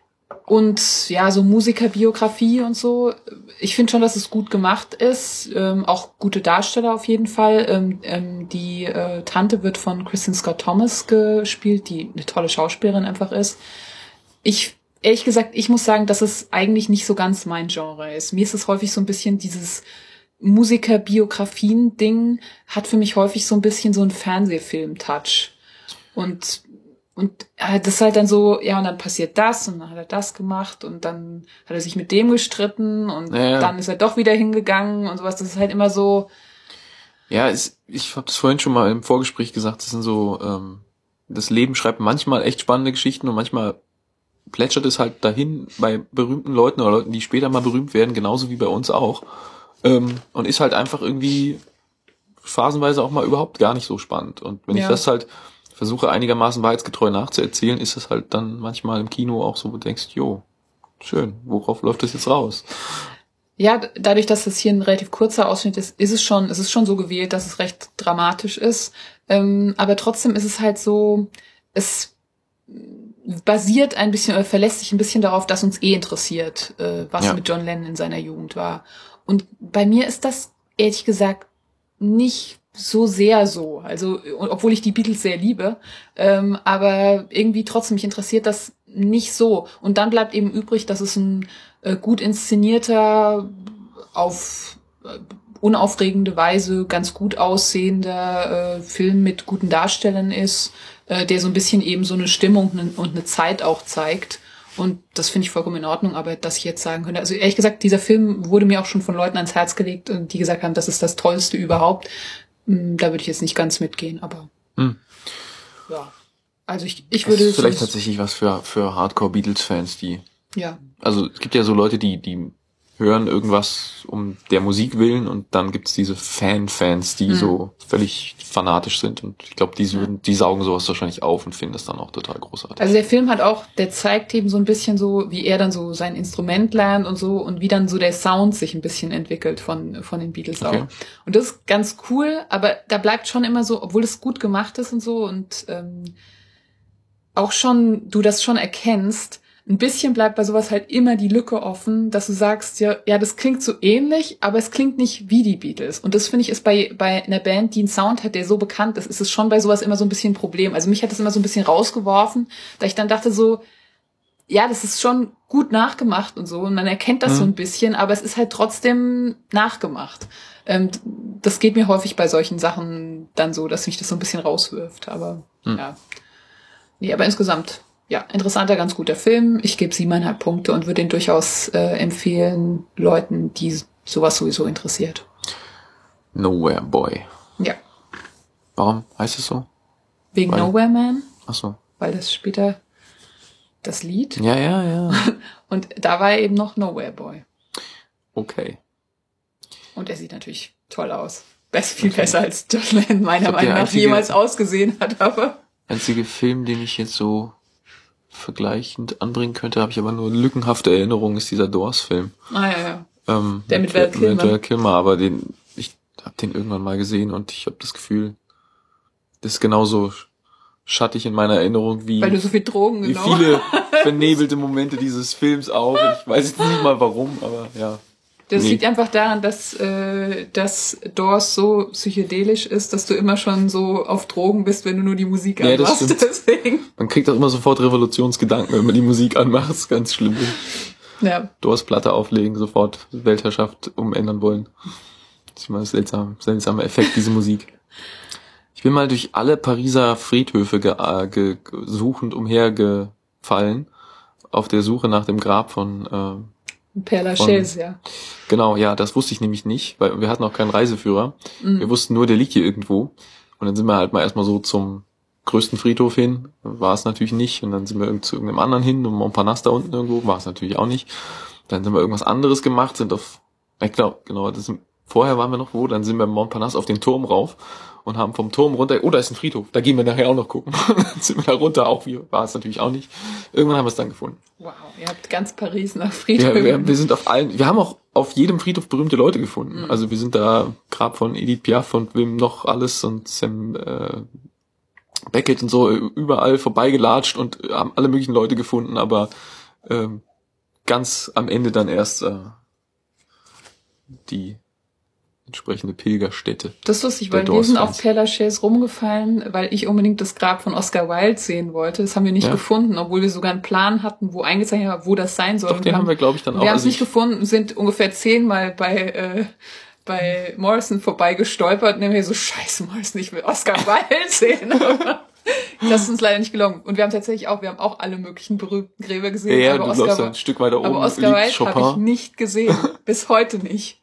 und ja, so Musikerbiografie und so. Ich finde schon, dass es gut gemacht ist. Ähm, auch gute Darsteller auf jeden Fall. Ähm, ähm, die äh, Tante wird von Kristen Scott Thomas gespielt, die eine tolle Schauspielerin einfach ist. Ich, ehrlich gesagt, ich muss sagen, dass es eigentlich nicht so ganz mein Genre ist. Mir ist es häufig so ein bisschen dieses Musikerbiografien-Ding hat für mich häufig so ein bisschen so einen Fernsehfilm-Touch. Und Und äh, das ist halt dann so, ja, und dann passiert das und dann hat er das gemacht und dann hat er sich mit dem gestritten und ja, ja. dann ist er doch wieder hingegangen und sowas. Das ist halt immer so. Ja, es, ich habe das vorhin schon mal im Vorgespräch gesagt, das sind so, ähm, das Leben schreibt manchmal echt spannende Geschichten und manchmal plätschert es halt dahin bei berühmten Leuten oder Leuten, die später mal berühmt werden, genauso wie bei uns auch. Ähm, und ist halt einfach irgendwie phasenweise auch mal überhaupt gar nicht so spannend. Und wenn ja. ich das halt versuche einigermaßen wahrheitsgetreu nachzuerzählen, ist es halt dann manchmal im Kino auch so, wo du denkst, jo, schön, worauf läuft das jetzt raus? Ja, dadurch, dass das hier ein relativ kurzer Ausschnitt ist, ist es schon, es ist schon so gewählt, dass es recht dramatisch ist. Ähm, aber trotzdem ist es halt so, es basiert ein bisschen oder verlässt sich ein bisschen darauf, dass uns eh interessiert, äh, was ja. mit John Lennon in seiner Jugend war. Und bei mir ist das ehrlich gesagt nicht so sehr so, also obwohl ich die Beatles sehr liebe, ähm, aber irgendwie trotzdem mich interessiert das nicht so. Und dann bleibt eben übrig, dass es ein äh, gut inszenierter, auf äh, unaufregende Weise ganz gut aussehender äh, Film mit guten Darstellern ist, äh, der so ein bisschen eben so eine Stimmung und eine Zeit auch zeigt. Und das finde ich vollkommen in Ordnung, aber dass ich jetzt sagen könnte, also ehrlich gesagt, dieser Film wurde mir auch schon von Leuten ans Herz gelegt, die gesagt haben, das ist das Tollste überhaupt. Da würde ich jetzt nicht ganz mitgehen, aber hm. ja. Also ich, ich würde... Das ist vielleicht tatsächlich was für, für Hardcore-Beatles-Fans, die... Ja. Also es gibt ja so Leute, die, die hören irgendwas um der Musik willen und dann gibt's diese Fan-Fans, die mhm. so völlig fanatisch sind und ich glaube, die, ja. die saugen sowas wahrscheinlich auf und finden das dann auch total großartig. Also der Film hat auch, der zeigt eben so ein bisschen so, wie er dann so sein Instrument lernt und so und wie dann so der Sound sich ein bisschen entwickelt von von den Beatles okay. auch. Und das ist ganz cool, aber da bleibt schon immer so, obwohl es gut gemacht ist und so und ähm, auch schon, du das schon erkennst, ein bisschen bleibt bei sowas halt immer die Lücke offen, dass du sagst, ja, ja, das klingt so ähnlich, aber es klingt nicht wie die Beatles. Und das finde ich ist bei bei einer Band, die einen Sound hat, der so bekannt ist, ist es schon bei sowas immer so ein bisschen ein Problem. Also mich hat das immer so ein bisschen rausgeworfen, da ich dann dachte so, ja, das ist schon gut nachgemacht und so und man erkennt das mhm. so ein bisschen, aber es ist halt trotzdem nachgemacht. Ähm, das geht mir häufig bei solchen Sachen dann so, dass mich das so ein bisschen rauswirft. Aber mhm. ja, nee, aber insgesamt ja, interessanter, ganz guter Film. Ich gebe siebeneinhalb Punkte und würde ihn durchaus äh, empfehlen, Leuten, die sowas sowieso interessiert. Nowhere Boy. Ja. Warum heißt es so? Wegen Weil, Nowhere Man. Ach so. Weil das später das Lied. Ja, ja, ja. Und da war er eben noch Nowhere Boy. Okay. Und er sieht natürlich toll aus. Best, viel okay. besser als John Lennon meiner Meinung nach jemals ausgesehen hat, aber... Einzige Film, den ich jetzt so vergleichend anbringen könnte, habe ich aber nur lückenhafte Erinnerungen, ist dieser Doors-Film. Ah, ja, ja. Ähm, Der mit Val Kilmer. Mit Val Kilmer, aber den, ich habe den irgendwann mal gesehen und ich habe das Gefühl, das ist genauso schattig in meiner Erinnerung wie, Weil du so viel Drogen wie genau. viele vernebelte Momente dieses Films auch. Ich weiß jetzt nicht mal warum, aber ja. Das nee. liegt einfach daran, dass, äh, dass Doors so psychedelisch ist, dass du immer schon so auf Drogen bist, wenn du nur die Musik ja, anmachst. Deswegen. Man kriegt auch immer sofort Revolutionsgedanken, wenn man die Musik anmacht. Das ist ganz schlimm. Ja. Doors Platte auflegen, sofort Weltherrschaft umändern wollen. Das ist immer ein seltsam, seltsamer Effekt, diese Musik. Ich bin mal durch alle Pariser Friedhöfe ge- ge- suchend umhergefallen, auf der Suche nach dem Grab von... Äh, Père Lachaise, ja. Genau, ja, das wusste ich nämlich nicht, weil wir hatten auch keinen Reiseführer. Mhm. Wir wussten nur, der liegt hier irgendwo. Und dann sind wir halt mal erstmal so zum größten Friedhof hin. War es natürlich nicht. Und dann sind wir zu irgendeinem anderen hin, um Montparnasse da unten irgendwo. War es natürlich auch nicht. Dann sind wir irgendwas anderes gemacht, sind auf, ich glaube, genau, das sind, vorher waren wir noch wo, dann sind wir im Montparnasse auf den Turm rauf. und haben vom Turm runter, oh, da ist ein Friedhof, da gehen wir nachher auch noch gucken. Dann sind wir da runter, auch wie war es natürlich auch nicht. Irgendwann haben wir es dann gefunden. Wow, ihr habt ganz Paris nach Friedhöfen. Ja, wir, wir sind auf allen, wir haben auch auf jedem Friedhof berühmte Leute gefunden. Mhm. Also wir sind da Grab von Edith Piaf und wem noch alles und Sam äh, Beckett und so überall vorbeigelatscht und haben alle möglichen Leute gefunden, aber ähm, ganz am Ende dann erst äh, die entsprechende Pilgerstätte. Das ist lustig, weil wir sind auf Père Lachaise rumgefallen, weil ich unbedingt das Grab von Oscar Wilde sehen wollte. Das haben wir nicht ja. gefunden, obwohl wir sogar einen Plan hatten, wo eingezeichnet war, wo das sein soll. Doch, den haben wir, glaube ich, dann auch. Wir haben es nicht gefunden, sind ungefähr zehnmal bei äh, bei Morrison vorbeigestolpert und dann haben wir so, scheiße Morrison, ich will Oscar Wilde sehen. Das ist uns leider nicht gelungen. Und wir haben tatsächlich auch, wir haben auch alle möglichen berühmten Gräber gesehen. Ja, ja, aber du Oscar, ein Stück weiter oben. Aber Oscar Wilde habe ich nicht gesehen. Bis heute nicht.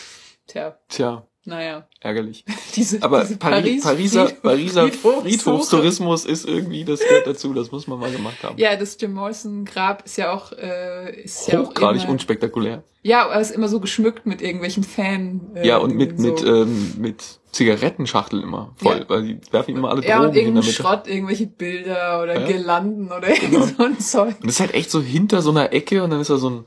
Tja. Tja. Naja. Ärgerlich. Diese, aber diese Paris, Pariser, Pariser Friedhofstourismus ist irgendwie, das gehört dazu, das muss man mal gemacht haben. Ja, das Jim Morrison Grab ist ja auch, äh, ist ja auch hochgradig immer, unspektakulär. Ja, aber ist immer so geschmückt mit irgendwelchen Fan. Äh, ja, und mit, so. mit, ähm, mit Zigarettenschachteln immer voll, ja. Weil die werfen immer alle Drogen ja, und in der Mitte. Schrott, irgendwelche Bilder oder ja. Girlanden oder genau. irgend so ein Zeug. Und das ist halt echt so hinter so einer Ecke und dann ist da so ein,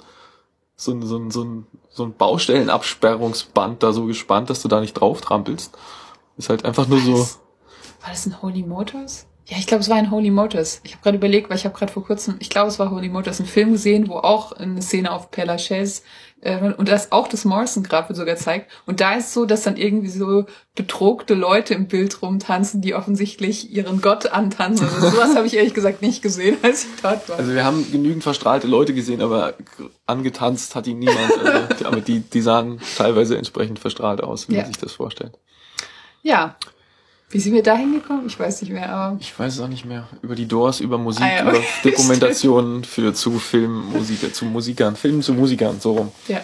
so ein, so ein, so ein, so ein Baustellenabsperrungsband da so gespannt, dass du da nicht drauf trampelst. Ist halt einfach nur so. War das ein Holy Motors? Ja, ich glaube, es war ein Holy Motors. Ich habe gerade überlegt, weil ich habe gerade vor kurzem, ich glaube, es war Holy Motors, einen Film gesehen, wo auch eine Szene auf Père Lachaise äh, und das auch das Morrison-Grab wird sogar zeigt. Und da ist so, dass dann irgendwie so betrogte Leute im Bild rumtanzen, die offensichtlich ihren Gott antanzen. Also sowas habe ich ehrlich gesagt nicht gesehen, als ich dort war. Also wir haben genügend verstrahlte Leute gesehen, aber angetanzt hat ihn niemand. Also, aber die, die sahen teilweise entsprechend verstrahlt aus, wie ja. man sich das vorstellt. Ja. Wie sind wir da hingekommen? Ich weiß nicht mehr, aber... Ich weiß es auch nicht mehr. Über die Doors, über Musik, ah, ja, über Dokumentationen für zu Filmmusiker, zu Musikern, Film zu Musikern, so rum. Ja.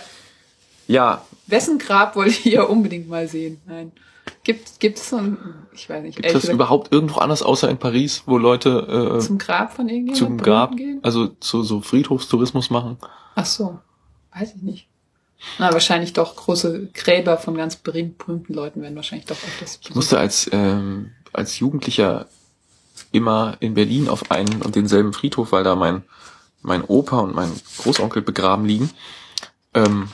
Ja. Wessen Grab wollt ihr unbedingt mal sehen? Nein. Gibt, gibt es so ein, ich weiß nicht. Gibt es überhaupt irgendwo anders außer in Paris, wo Leute, äh, zum Grab von irgendjemandem zum Grab gehen? Also zu so Friedhofstourismus machen? Ach so. Weiß ich nicht. Na, wahrscheinlich doch große Gräber von ganz berühmten Leuten werden wahrscheinlich doch öfters. Ich musste als ähm, als Jugendlicher immer in Berlin auf einen und denselben Friedhof, weil da mein mein Opa und mein Großonkel begraben liegen ähm,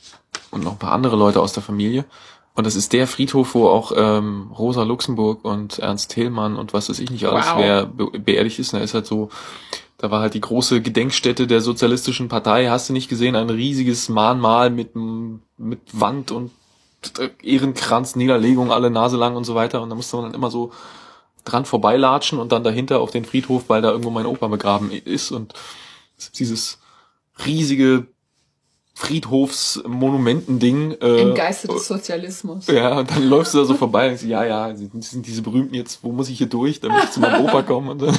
und noch ein paar andere Leute aus der Familie. Und das ist der Friedhof, wo auch ähm, Rosa Luxemburg und Ernst Thälmann und was weiß ich nicht alles, wow. wer be- beerdigt ist. Und er ist halt so... Da war halt die große Gedenkstätte der Sozialistischen Partei, hast du nicht gesehen, ein riesiges Mahnmal mit mit Wand und Ehrenkranz, Niederlegung, alle Nase lang und so weiter. Und da musste man dann immer so dran vorbeilatschen und dann dahinter auf den Friedhof, weil da irgendwo mein Opa begraben ist. Und dieses riesige Friedhofsmonumenten-Ding. Äh, Im Geiste des Sozialismus. Ja, und dann läufst du da so vorbei und sagst, ja, ja, sind diese Berühmten jetzt, wo muss ich hier durch, damit ich zu meinem Opa komme? Und dann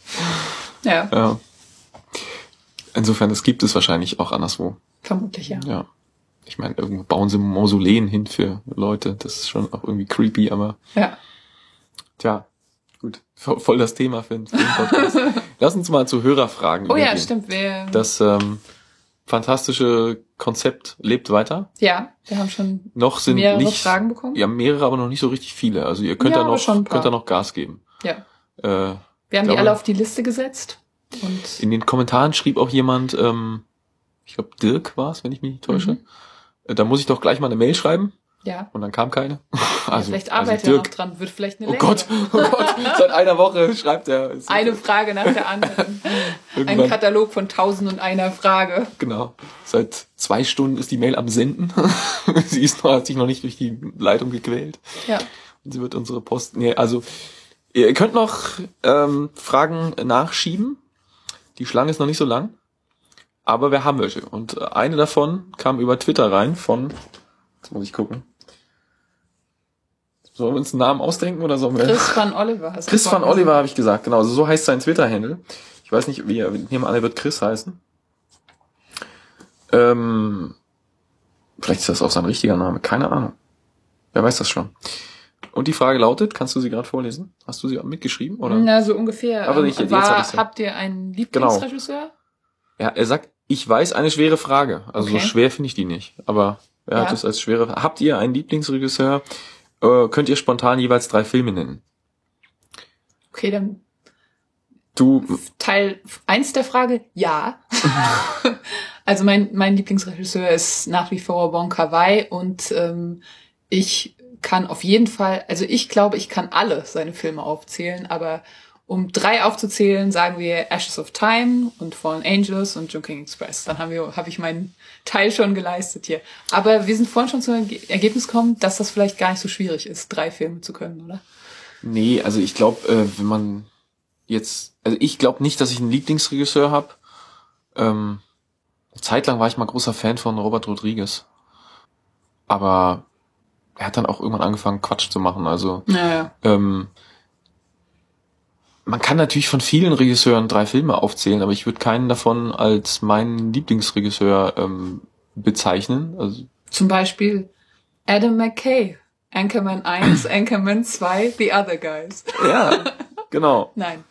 Ja. ja. Insofern, das gibt es wahrscheinlich auch anderswo. Vermutlich, ja. Ja. Ich meine, irgendwo bauen sie Mausoleen hin für Leute. Das ist schon auch irgendwie creepy, aber. Ja. Tja, gut. Voll das Thema für einen Podcast. Lass uns mal zu Hörerfragen Oh übergehen. ja, stimmt. Wer Das ähm, fantastische Konzept lebt weiter. Ja, wir haben schon noch sind mehrere nicht, Fragen bekommen. Ja, mehrere, aber noch nicht so richtig viele. Also ihr könnt ja, da noch, schon könnt da noch Gas geben. Ja. Äh, Wir haben glaube, die alle auf die Liste gesetzt. Und in den Kommentaren schrieb auch jemand, ähm, ich glaube Dirk war es, wenn ich mich nicht täusche. Mhm. Äh, da muss ich doch gleich mal eine Mail schreiben. Ja. Und dann kam keine. Also, ja, vielleicht also arbeitet er noch dran, wird vielleicht eine Oh Länge. Gott, oh Gott, seit einer Woche schreibt er. Eine Frage nach der anderen. Ein Katalog von tausend und einer Frage. Genau. Seit zwei Stunden ist die Mail am Senden. Sie ist noch, hat sich noch nicht durch die Leitung gequält. Ja. Und sie wird unsere Post... Nee, also ihr könnt noch ähm, Fragen nachschieben. Die Schlange ist noch nicht so lang. Aber wir haben welche. Und eine davon kam über Twitter rein von... Jetzt muss ich gucken. Sollen wir uns einen Namen ausdenken oder sollen wir... Chris van Oliver. Hast Chris van Oliver habe ich gesagt, genau. Also so heißt sein Twitter-Handle. Ich weiß nicht, wie er... Ich nehme an, er wird Chris heißen. Ähm, vielleicht ist das auch sein richtiger Name. Keine Ahnung. Wer weiß das schon. Und die Frage lautet, kannst du sie gerade vorlesen? Hast du sie mitgeschrieben? Oder? Na, so ungefähr. Aber nicht, jetzt war, hab ich's ja. Habt ihr einen Lieblingsregisseur? Genau. Ja, er sagt, ich weiß, eine schwere Frage. Also okay. so schwer finde ich die nicht. Aber er ja. hat es als schwere... Habt ihr einen Lieblingsregisseur? äh, könnt ihr spontan jeweils drei Filme nennen. Okay, dann Du Teil eins der Frage, ja. Also mein mein Lieblingsregisseur ist nach wie vor Wong Kar-wai und ähm, ich kann auf jeden Fall, also ich glaube, ich kann alle seine Filme aufzählen, aber um drei aufzuzählen, sagen wir Ashes of Time und Fallen Angels und Chungking Express. Dann haben wir, habe ich meinen Teil schon geleistet hier. Aber wir sind vorhin schon zum Ergebnis gekommen, dass das vielleicht gar nicht so schwierig ist, drei Filme zu können, oder? Nee, also ich glaube, äh, wenn man jetzt, also ich glaube nicht, dass ich einen Lieblingsregisseur habe. Ähm, eine Zeit lang war ich mal großer Fan von Robert Rodriguez. Aber er hat dann auch irgendwann angefangen, Quatsch zu machen. Also Naja. ähm, man kann natürlich von vielen Regisseuren drei Filme aufzählen, aber ich würde keinen davon als meinen Lieblingsregisseur ähm, bezeichnen. Also Zum Beispiel Adam McKay. Anchorman eins, Anchorman zwei, The Other Guys. ja, genau. Nein.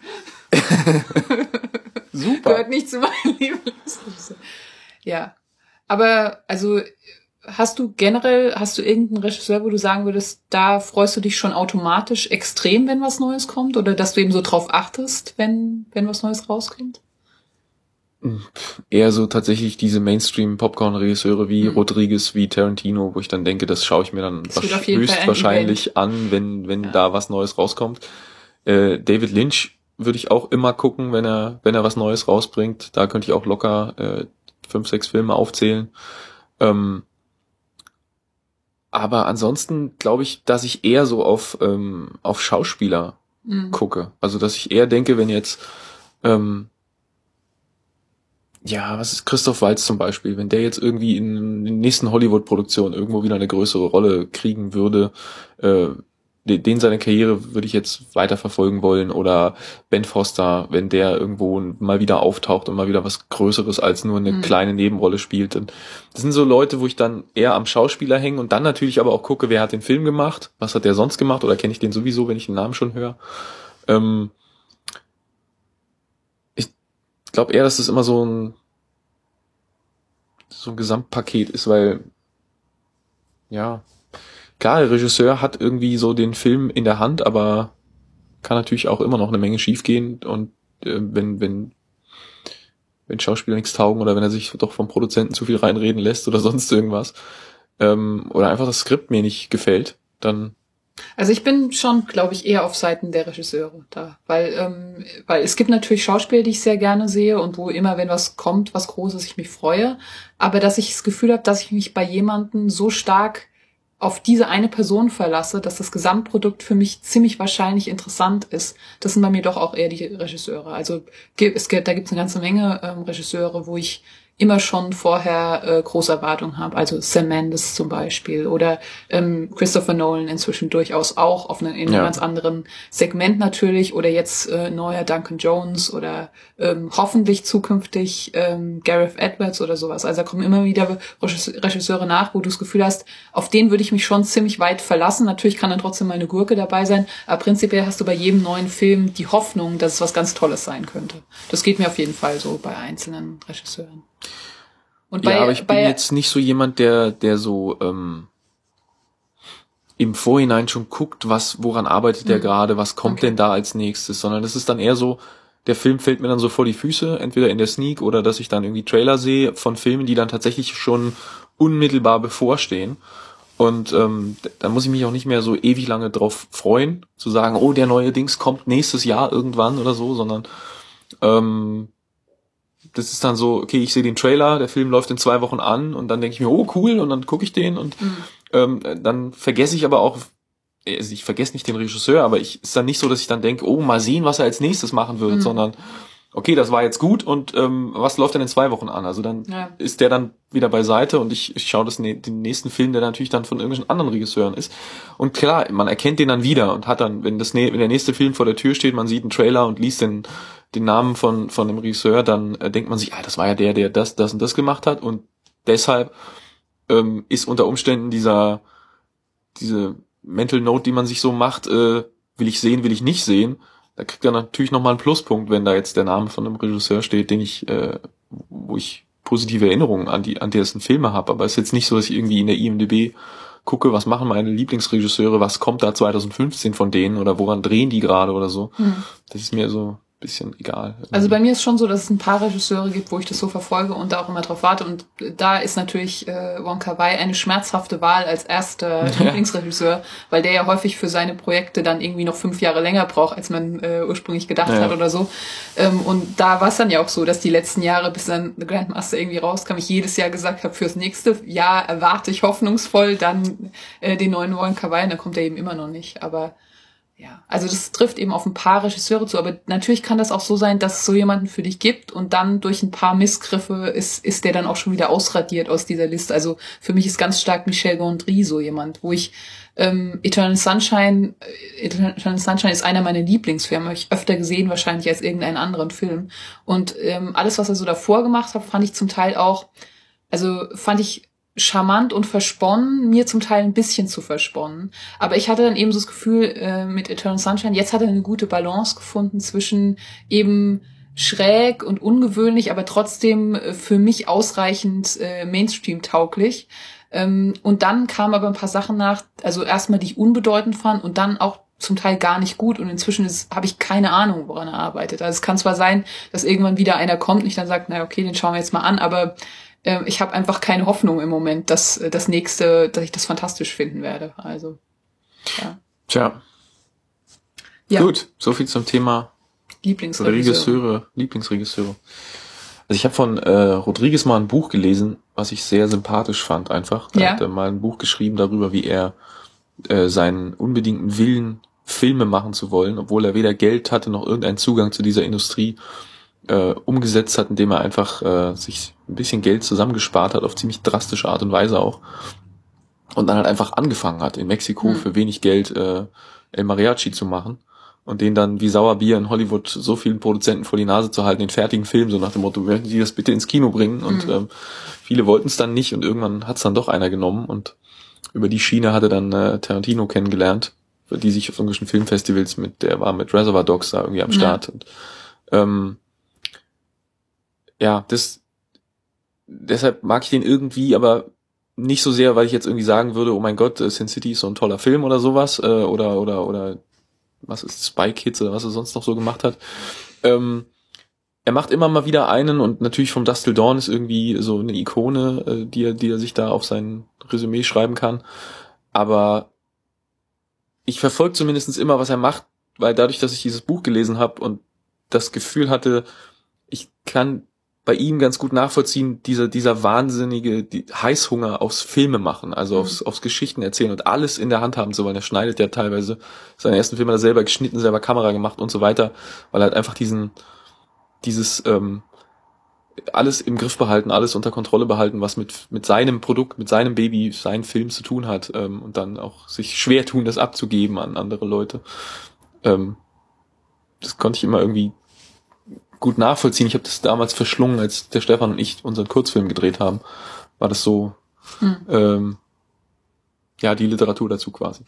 Super. Gehört nicht zu meinen Lieblingsregisseur. Ja. Aber, also, hast du generell, hast du irgendeinen Regisseur, wo du sagen würdest, da freust du dich schon automatisch extrem, wenn was Neues kommt? Oder dass du eben so drauf achtest, wenn, wenn was Neues rauskommt? Eher so tatsächlich diese Mainstream-Popcorn-Regisseure wie mhm. Rodriguez, wie Tarantino, wo ich dann denke, das schaue ich mir dann höchstwahrscheinlich an, wenn wenn ja. da was Neues rauskommt. Äh, David Lynch würde ich auch immer gucken, wenn er wenn er was Neues rausbringt. Da könnte ich auch locker äh, fünf, sechs Filme aufzählen. Ähm, aber ansonsten glaube ich, dass ich eher so auf ähm, auf Schauspieler mhm. gucke. Also dass ich eher denke, wenn jetzt ähm, ja, was ist Christoph Waltz zum Beispiel, wenn der jetzt irgendwie in den nächsten Hollywood-Produktionen irgendwo wieder eine größere Rolle kriegen würde, äh, den seine Karriere würde ich jetzt weiterverfolgen wollen, oder Ben Foster, wenn der irgendwo mal wieder auftaucht und mal wieder was Größeres als nur eine mhm. kleine Nebenrolle spielt. Und das sind so Leute, wo ich dann eher am Schauspieler hänge und dann natürlich aber auch gucke, wer hat den Film gemacht, was hat der sonst gemacht, oder kenne ich den sowieso, wenn ich den Namen schon höre. Ähm, Ich glaube eher, dass das immer so ein so ein Gesamtpaket ist, weil ja, klar, der Regisseur hat irgendwie so den Film in der Hand, aber kann natürlich auch immer noch eine Menge schiefgehen, und äh, wenn wenn wenn Schauspieler nichts taugen oder wenn er sich doch vom Produzenten zu viel reinreden lässt oder sonst irgendwas, ähm, oder einfach das Skript mir nicht gefällt, dann Also ich bin schon, glaube ich, eher auf Seiten der Regisseure da, weil ähm, weil es gibt natürlich Schauspieler, die ich sehr gerne sehe und wo immer, wenn was kommt, was Großes, ich mich freue, aber dass ich das Gefühl habe, dass ich mich bei jemandem so stark auf diese eine Person verlasse, dass das Gesamtprodukt für mich ziemlich wahrscheinlich interessant ist. Das sind bei mir doch auch eher die Regisseure. Also es gibt, da gibt es eine ganze Menge ähm, Regisseure, wo ich immer schon vorher äh, große Erwartungen habe. Also Sam Mendes zum Beispiel oder ähm, Christopher Nolan inzwischen durchaus auch auf eine, in einem ja. ganz anderen Segment natürlich, oder jetzt äh, neuer Duncan Jones oder ähm, hoffentlich zukünftig ähm, Gareth Edwards oder sowas. Also da kommen immer wieder Regisseure nach, wo du das Gefühl hast, auf den würde ich mich schon ziemlich weit verlassen. Natürlich kann dann trotzdem mal eine Gurke dabei sein, aber prinzipiell hast du bei jedem neuen Film die Hoffnung, dass es was ganz Tolles sein könnte. Das geht mir auf jeden Fall so bei einzelnen Regisseuren. Und bei, ja, aber ich bei, bin jetzt nicht so jemand, der der so ähm, im Vorhinein schon guckt, was woran arbeitet mhm. der gerade, was kommt okay. denn da als nächstes, sondern das ist dann eher so, der Film fällt mir dann so vor die Füße, entweder in der Sneak oder dass ich dann irgendwie Trailer sehe von Filmen, die dann tatsächlich schon unmittelbar bevorstehen. Und ähm, da muss ich mich auch nicht mehr so ewig lange drauf freuen, zu sagen, oh, der neue Dings kommt nächstes Jahr irgendwann oder so, sondern ähm, das ist dann so, okay, ich sehe den Trailer, der Film läuft in zwei Wochen an und dann denke ich mir, oh cool, und dann gucke ich den und mhm. ähm, dann vergesse ich aber auch, also ich vergesse nicht den Regisseur, aber ich ist dann nicht so, dass ich dann denke, oh, mal sehen, was er als nächstes machen wird, mhm. sondern okay, das war jetzt gut, und ähm, was läuft denn in zwei Wochen an? Also dann ja. ist der dann wieder beiseite und ich, ich schaue das ne, den nächsten Film, der natürlich dann von irgendwelchen anderen Regisseuren ist. Und klar, man erkennt den dann wieder und hat dann, wenn das wenn der nächste Film vor der Tür steht, man sieht einen Trailer und liest den den Namen von von dem Regisseur, dann äh, denkt man sich, ah, das war ja der, der das, das und das gemacht hat, und deshalb ähm, ist unter Umständen dieser diese Mental Note, die man sich so macht, äh, will ich sehen, will ich nicht sehen, da kriegt er natürlich nochmal einen Pluspunkt, wenn da jetzt der Name von einem Regisseur steht, den ich, äh, wo ich positive Erinnerungen an die an dessen Filme habe. Aber es ist jetzt nicht so, dass ich irgendwie in der I M D B gucke, was machen meine Lieblingsregisseure, was kommt da zwanzig fünfzehn von denen oder woran drehen die gerade oder so. Mhm. Das ist mir so bisschen egal. Also bei mir ist schon so, dass es ein paar Regisseure gibt, wo ich das so verfolge und da auch immer drauf warte. Und da ist natürlich äh, Wong Kar-wai eine schmerzhafte Wahl als erster ja. Lieblingsregisseur, weil der ja häufig für seine Projekte dann irgendwie noch fünf Jahre länger braucht, als man äh, ursprünglich gedacht ja. hat oder so. Ähm, und da war es dann ja auch so, dass die letzten Jahre, bis dann The Grandmaster irgendwie rauskam, ich jedes Jahr gesagt habe, fürs nächste Jahr erwarte ich hoffnungsvoll dann äh, den neuen Wong Kar-wai. Und dann kommt er eben immer noch nicht. Aber ja, also das trifft eben auf ein paar Regisseure zu, aber natürlich kann das auch so sein, dass es so jemanden für dich gibt und dann durch ein paar Missgriffe ist ist der dann auch schon wieder ausradiert aus dieser Liste. Also für mich ist ganz stark Michel Gondry so jemand, wo ich ähm, Eternal Sunshine, Eternal Sunshine ist einer meiner Lieblingsfilme, habe ich öfter gesehen wahrscheinlich als irgendeinen anderen Film. Und ähm, alles, was er so davor gemacht hat, fand ich zum Teil auch, also fand ich charmant und versponnen, mir zum Teil ein bisschen zu versponnen. Aber ich hatte dann eben so das Gefühl äh, mit Eternal Sunshine, jetzt hat er eine gute Balance gefunden zwischen eben schräg und ungewöhnlich, aber trotzdem äh, für mich ausreichend äh, Mainstream-tauglich. Ähm, und dann kamen aber ein paar Sachen nach, also erstmal, die ich unbedeutend fand und dann auch zum Teil gar nicht gut und inzwischen habe ich keine Ahnung, woran er arbeitet. Also es kann zwar sein, dass irgendwann wieder einer kommt und ich dann sage, na okay, den schauen wir jetzt mal an, aber ich habe einfach keine Hoffnung im Moment, dass das nächste, dass ich das fantastisch finden werde. Also, ja. Tja. Ja. Gut, so viel zum Thema Lieblingsregisseure. Lieblingsregisseure. Also ich habe von äh, Rodriguez mal ein Buch gelesen, was ich sehr sympathisch fand einfach. Er ja. hat äh, mal ein Buch geschrieben darüber, wie er äh, seinen unbedingten Willen, Filme machen zu wollen, obwohl er weder Geld hatte noch irgendeinen Zugang zu dieser Industrie, äh, umgesetzt hat, indem er einfach äh, sich ein bisschen Geld zusammengespart hat, auf ziemlich drastische Art und Weise auch. Und dann halt einfach angefangen hat, in Mexiko hm. für wenig Geld äh, El Mariachi zu machen und den dann wie Sauerbier in Hollywood so vielen Produzenten vor die Nase zu halten, den fertigen Film, so nach dem Motto, möchten Sie das bitte ins Kino bringen? Und hm. ähm, viele wollten es dann nicht und irgendwann hat es dann doch einer genommen und über die Schiene hatte dann äh, Tarantino kennengelernt, die sich auf irgendwelchen Filmfestivals mit, der war mit Reservoir Dogs da irgendwie am Start. Ja. Und, ähm, ja, das, deshalb mag ich den irgendwie, aber nicht so sehr, weil ich jetzt irgendwie sagen würde, oh mein Gott, Sin City ist so ein toller Film oder sowas, äh, oder, oder, oder, was ist Spy Kids oder was er sonst noch so gemacht hat. Ähm, er macht immer mal wieder einen und natürlich vom Dusk Till Dawn ist irgendwie so eine Ikone, äh, die er, die er sich da auf sein Resümee schreiben kann. Aber ich verfolge zumindest immer, was er macht, weil dadurch, dass ich dieses Buch gelesen habe und das Gefühl hatte, ich kann bei ihm ganz gut nachvollziehen, dieser dieser wahnsinnige die Heißhunger aufs Filme machen, also mhm. aufs, aufs Geschichten erzählen und alles in der Hand haben zu wollen. Er schneidet ja teilweise seine ersten Filme da selber geschnitten, selber Kamera gemacht und so weiter, weil er halt einfach diesen dieses ähm, alles im Griff behalten, alles unter Kontrolle behalten, was mit mit seinem Produkt, mit seinem Baby, seinem Film zu tun hat ähm, und dann auch sich schwer tun, das abzugeben an andere Leute. Ähm, das konnte ich immer irgendwie gut nachvollziehen. Ich habe das damals verschlungen, als der Stefan und ich unseren Kurzfilm gedreht haben. War das so, hm. ähm, ja, die Literatur dazu quasi.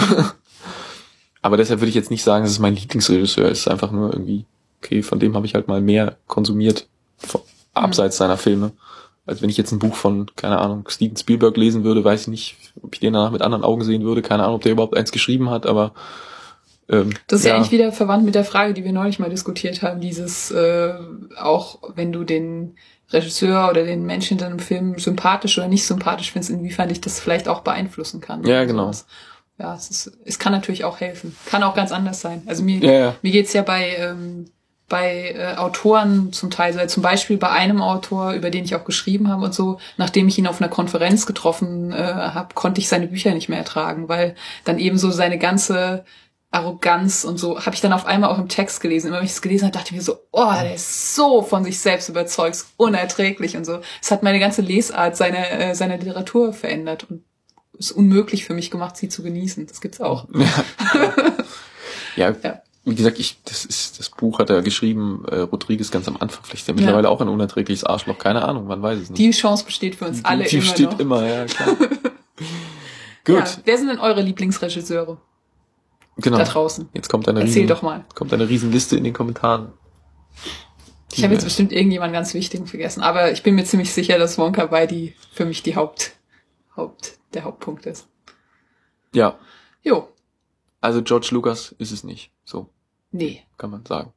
Aber deshalb würde ich jetzt nicht sagen, dass es mein Lieblingsregisseur ist. Es ist einfach nur irgendwie, okay, von dem habe ich halt mal mehr konsumiert, von, abseits hm. seiner Filme. Als wenn ich jetzt ein Buch von, keine Ahnung, Steven Spielberg lesen würde, weiß ich nicht, ob ich den danach mit anderen Augen sehen würde. Keine Ahnung, ob der überhaupt eins geschrieben hat, aber Ähm, das ist ja. ja eigentlich wieder verwandt mit der Frage, die wir neulich mal diskutiert haben, dieses äh, auch, wenn du den Regisseur oder den Menschen hinter einem Film sympathisch oder nicht sympathisch findest, inwiefern dich das vielleicht auch beeinflussen kann. Ja, genau. Sowas. Ja, es ist, es kann natürlich auch helfen. Kann auch ganz anders sein. Also mir, ja, ja. mir geht's ja bei ähm, bei äh, Autoren zum Teil so. Zum Beispiel bei einem Autor, über den ich auch geschrieben habe und so, nachdem ich ihn auf einer Konferenz getroffen äh, habe, konnte ich seine Bücher nicht mehr ertragen, weil dann eben so seine ganze Arroganz und so, habe ich dann auf einmal auch im Text gelesen. Immer wenn ich es gelesen habe, dachte ich mir so, oh, der ist so von sich selbst überzeugt, ist unerträglich und so. Es hat meine ganze Lesart seiner äh, seiner Literatur verändert und ist unmöglich für mich gemacht, sie zu genießen. Das gibt's auch. Ja, ja, ja. Wie gesagt, ich das ist das Buch hat er geschrieben, äh, Rodriguez ganz am Anfang. Vielleicht ist er mittlerweile ja. auch ein unerträgliches Arschloch. Keine Ahnung, man weiß es nicht. Die Chance besteht für uns alle die, die immer Die besteht noch. immer, ja klar. Gut. Ja, wer sind denn eure Lieblingsregisseure? Genau. Da draußen. Jetzt kommt eine Erzähl riesen, doch mal. Kommt eine Riesenliste in den Kommentaren. Ich habe jetzt bestimmt irgendjemanden ganz Wichtigen vergessen, aber ich bin mir ziemlich sicher, dass Wong Kar-wai die für mich die Haupt, Haupt, der Hauptpunkt ist. Ja. Jo. Also George Lucas ist es nicht. So. Nee. Kann man sagen.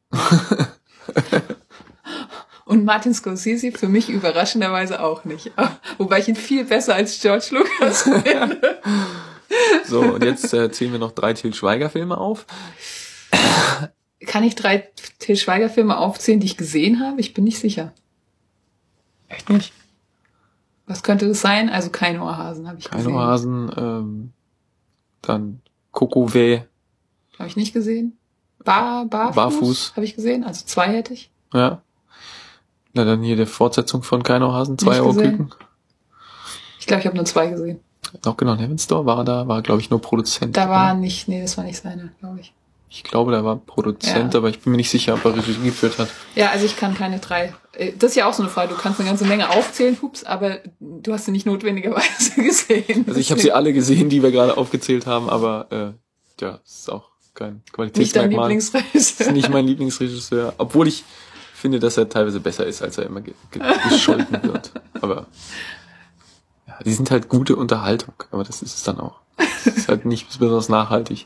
Und Martin Scorsese für mich überraschenderweise auch nicht. Wobei ich ihn viel besser als George Lucas finde. So, und jetzt äh, zählen wir noch drei Til Schweiger-Filme auf. Kann ich drei Til Schweiger-Filme aufzählen, die ich gesehen habe? Ich bin nicht sicher. Echt nicht? Was könnte das sein? Also kein Ohrhasen habe ich Kein gesehen. Kein Ohrhasen, ähm, dann Coco Weh. Habe ich nicht gesehen. Bar, Barfuß, Barfuß. Habe ich gesehen, also zwei hätte ich. Ja. Na, dann hier der Fortsetzung von Kein Ohrhasen, zwei Ohrküken. Ich glaube, ich habe nur zwei gesehen. Auch genau, in Heaven's Door war er da, war glaube ich nur Produzent. Da war oder? nicht, nee, das war nicht seine, glaube ich. Ich glaube, der war Produzent, Ja. aber ich bin mir nicht sicher, ob er Regie geführt hat. Ja, also ich kann keine drei. Das ist ja auch so eine Frage, du kannst eine ganze Menge aufzählen, hups, aber du hast sie nicht notwendigerweise gesehen. Also ich habe sie alle gesehen, die wir gerade aufgezählt haben, aber äh, ja, es ist auch kein Qualitätsmerkmal. Nicht dein Lieblingsregisseur. Das ist nicht mein Lieblingsregisseur, obwohl ich finde, dass er teilweise besser ist, als er immer ge- ge- gescholten wird. Aber ja, die sind halt gute Unterhaltung, aber das ist es dann auch. Das ist halt nicht besonders nachhaltig.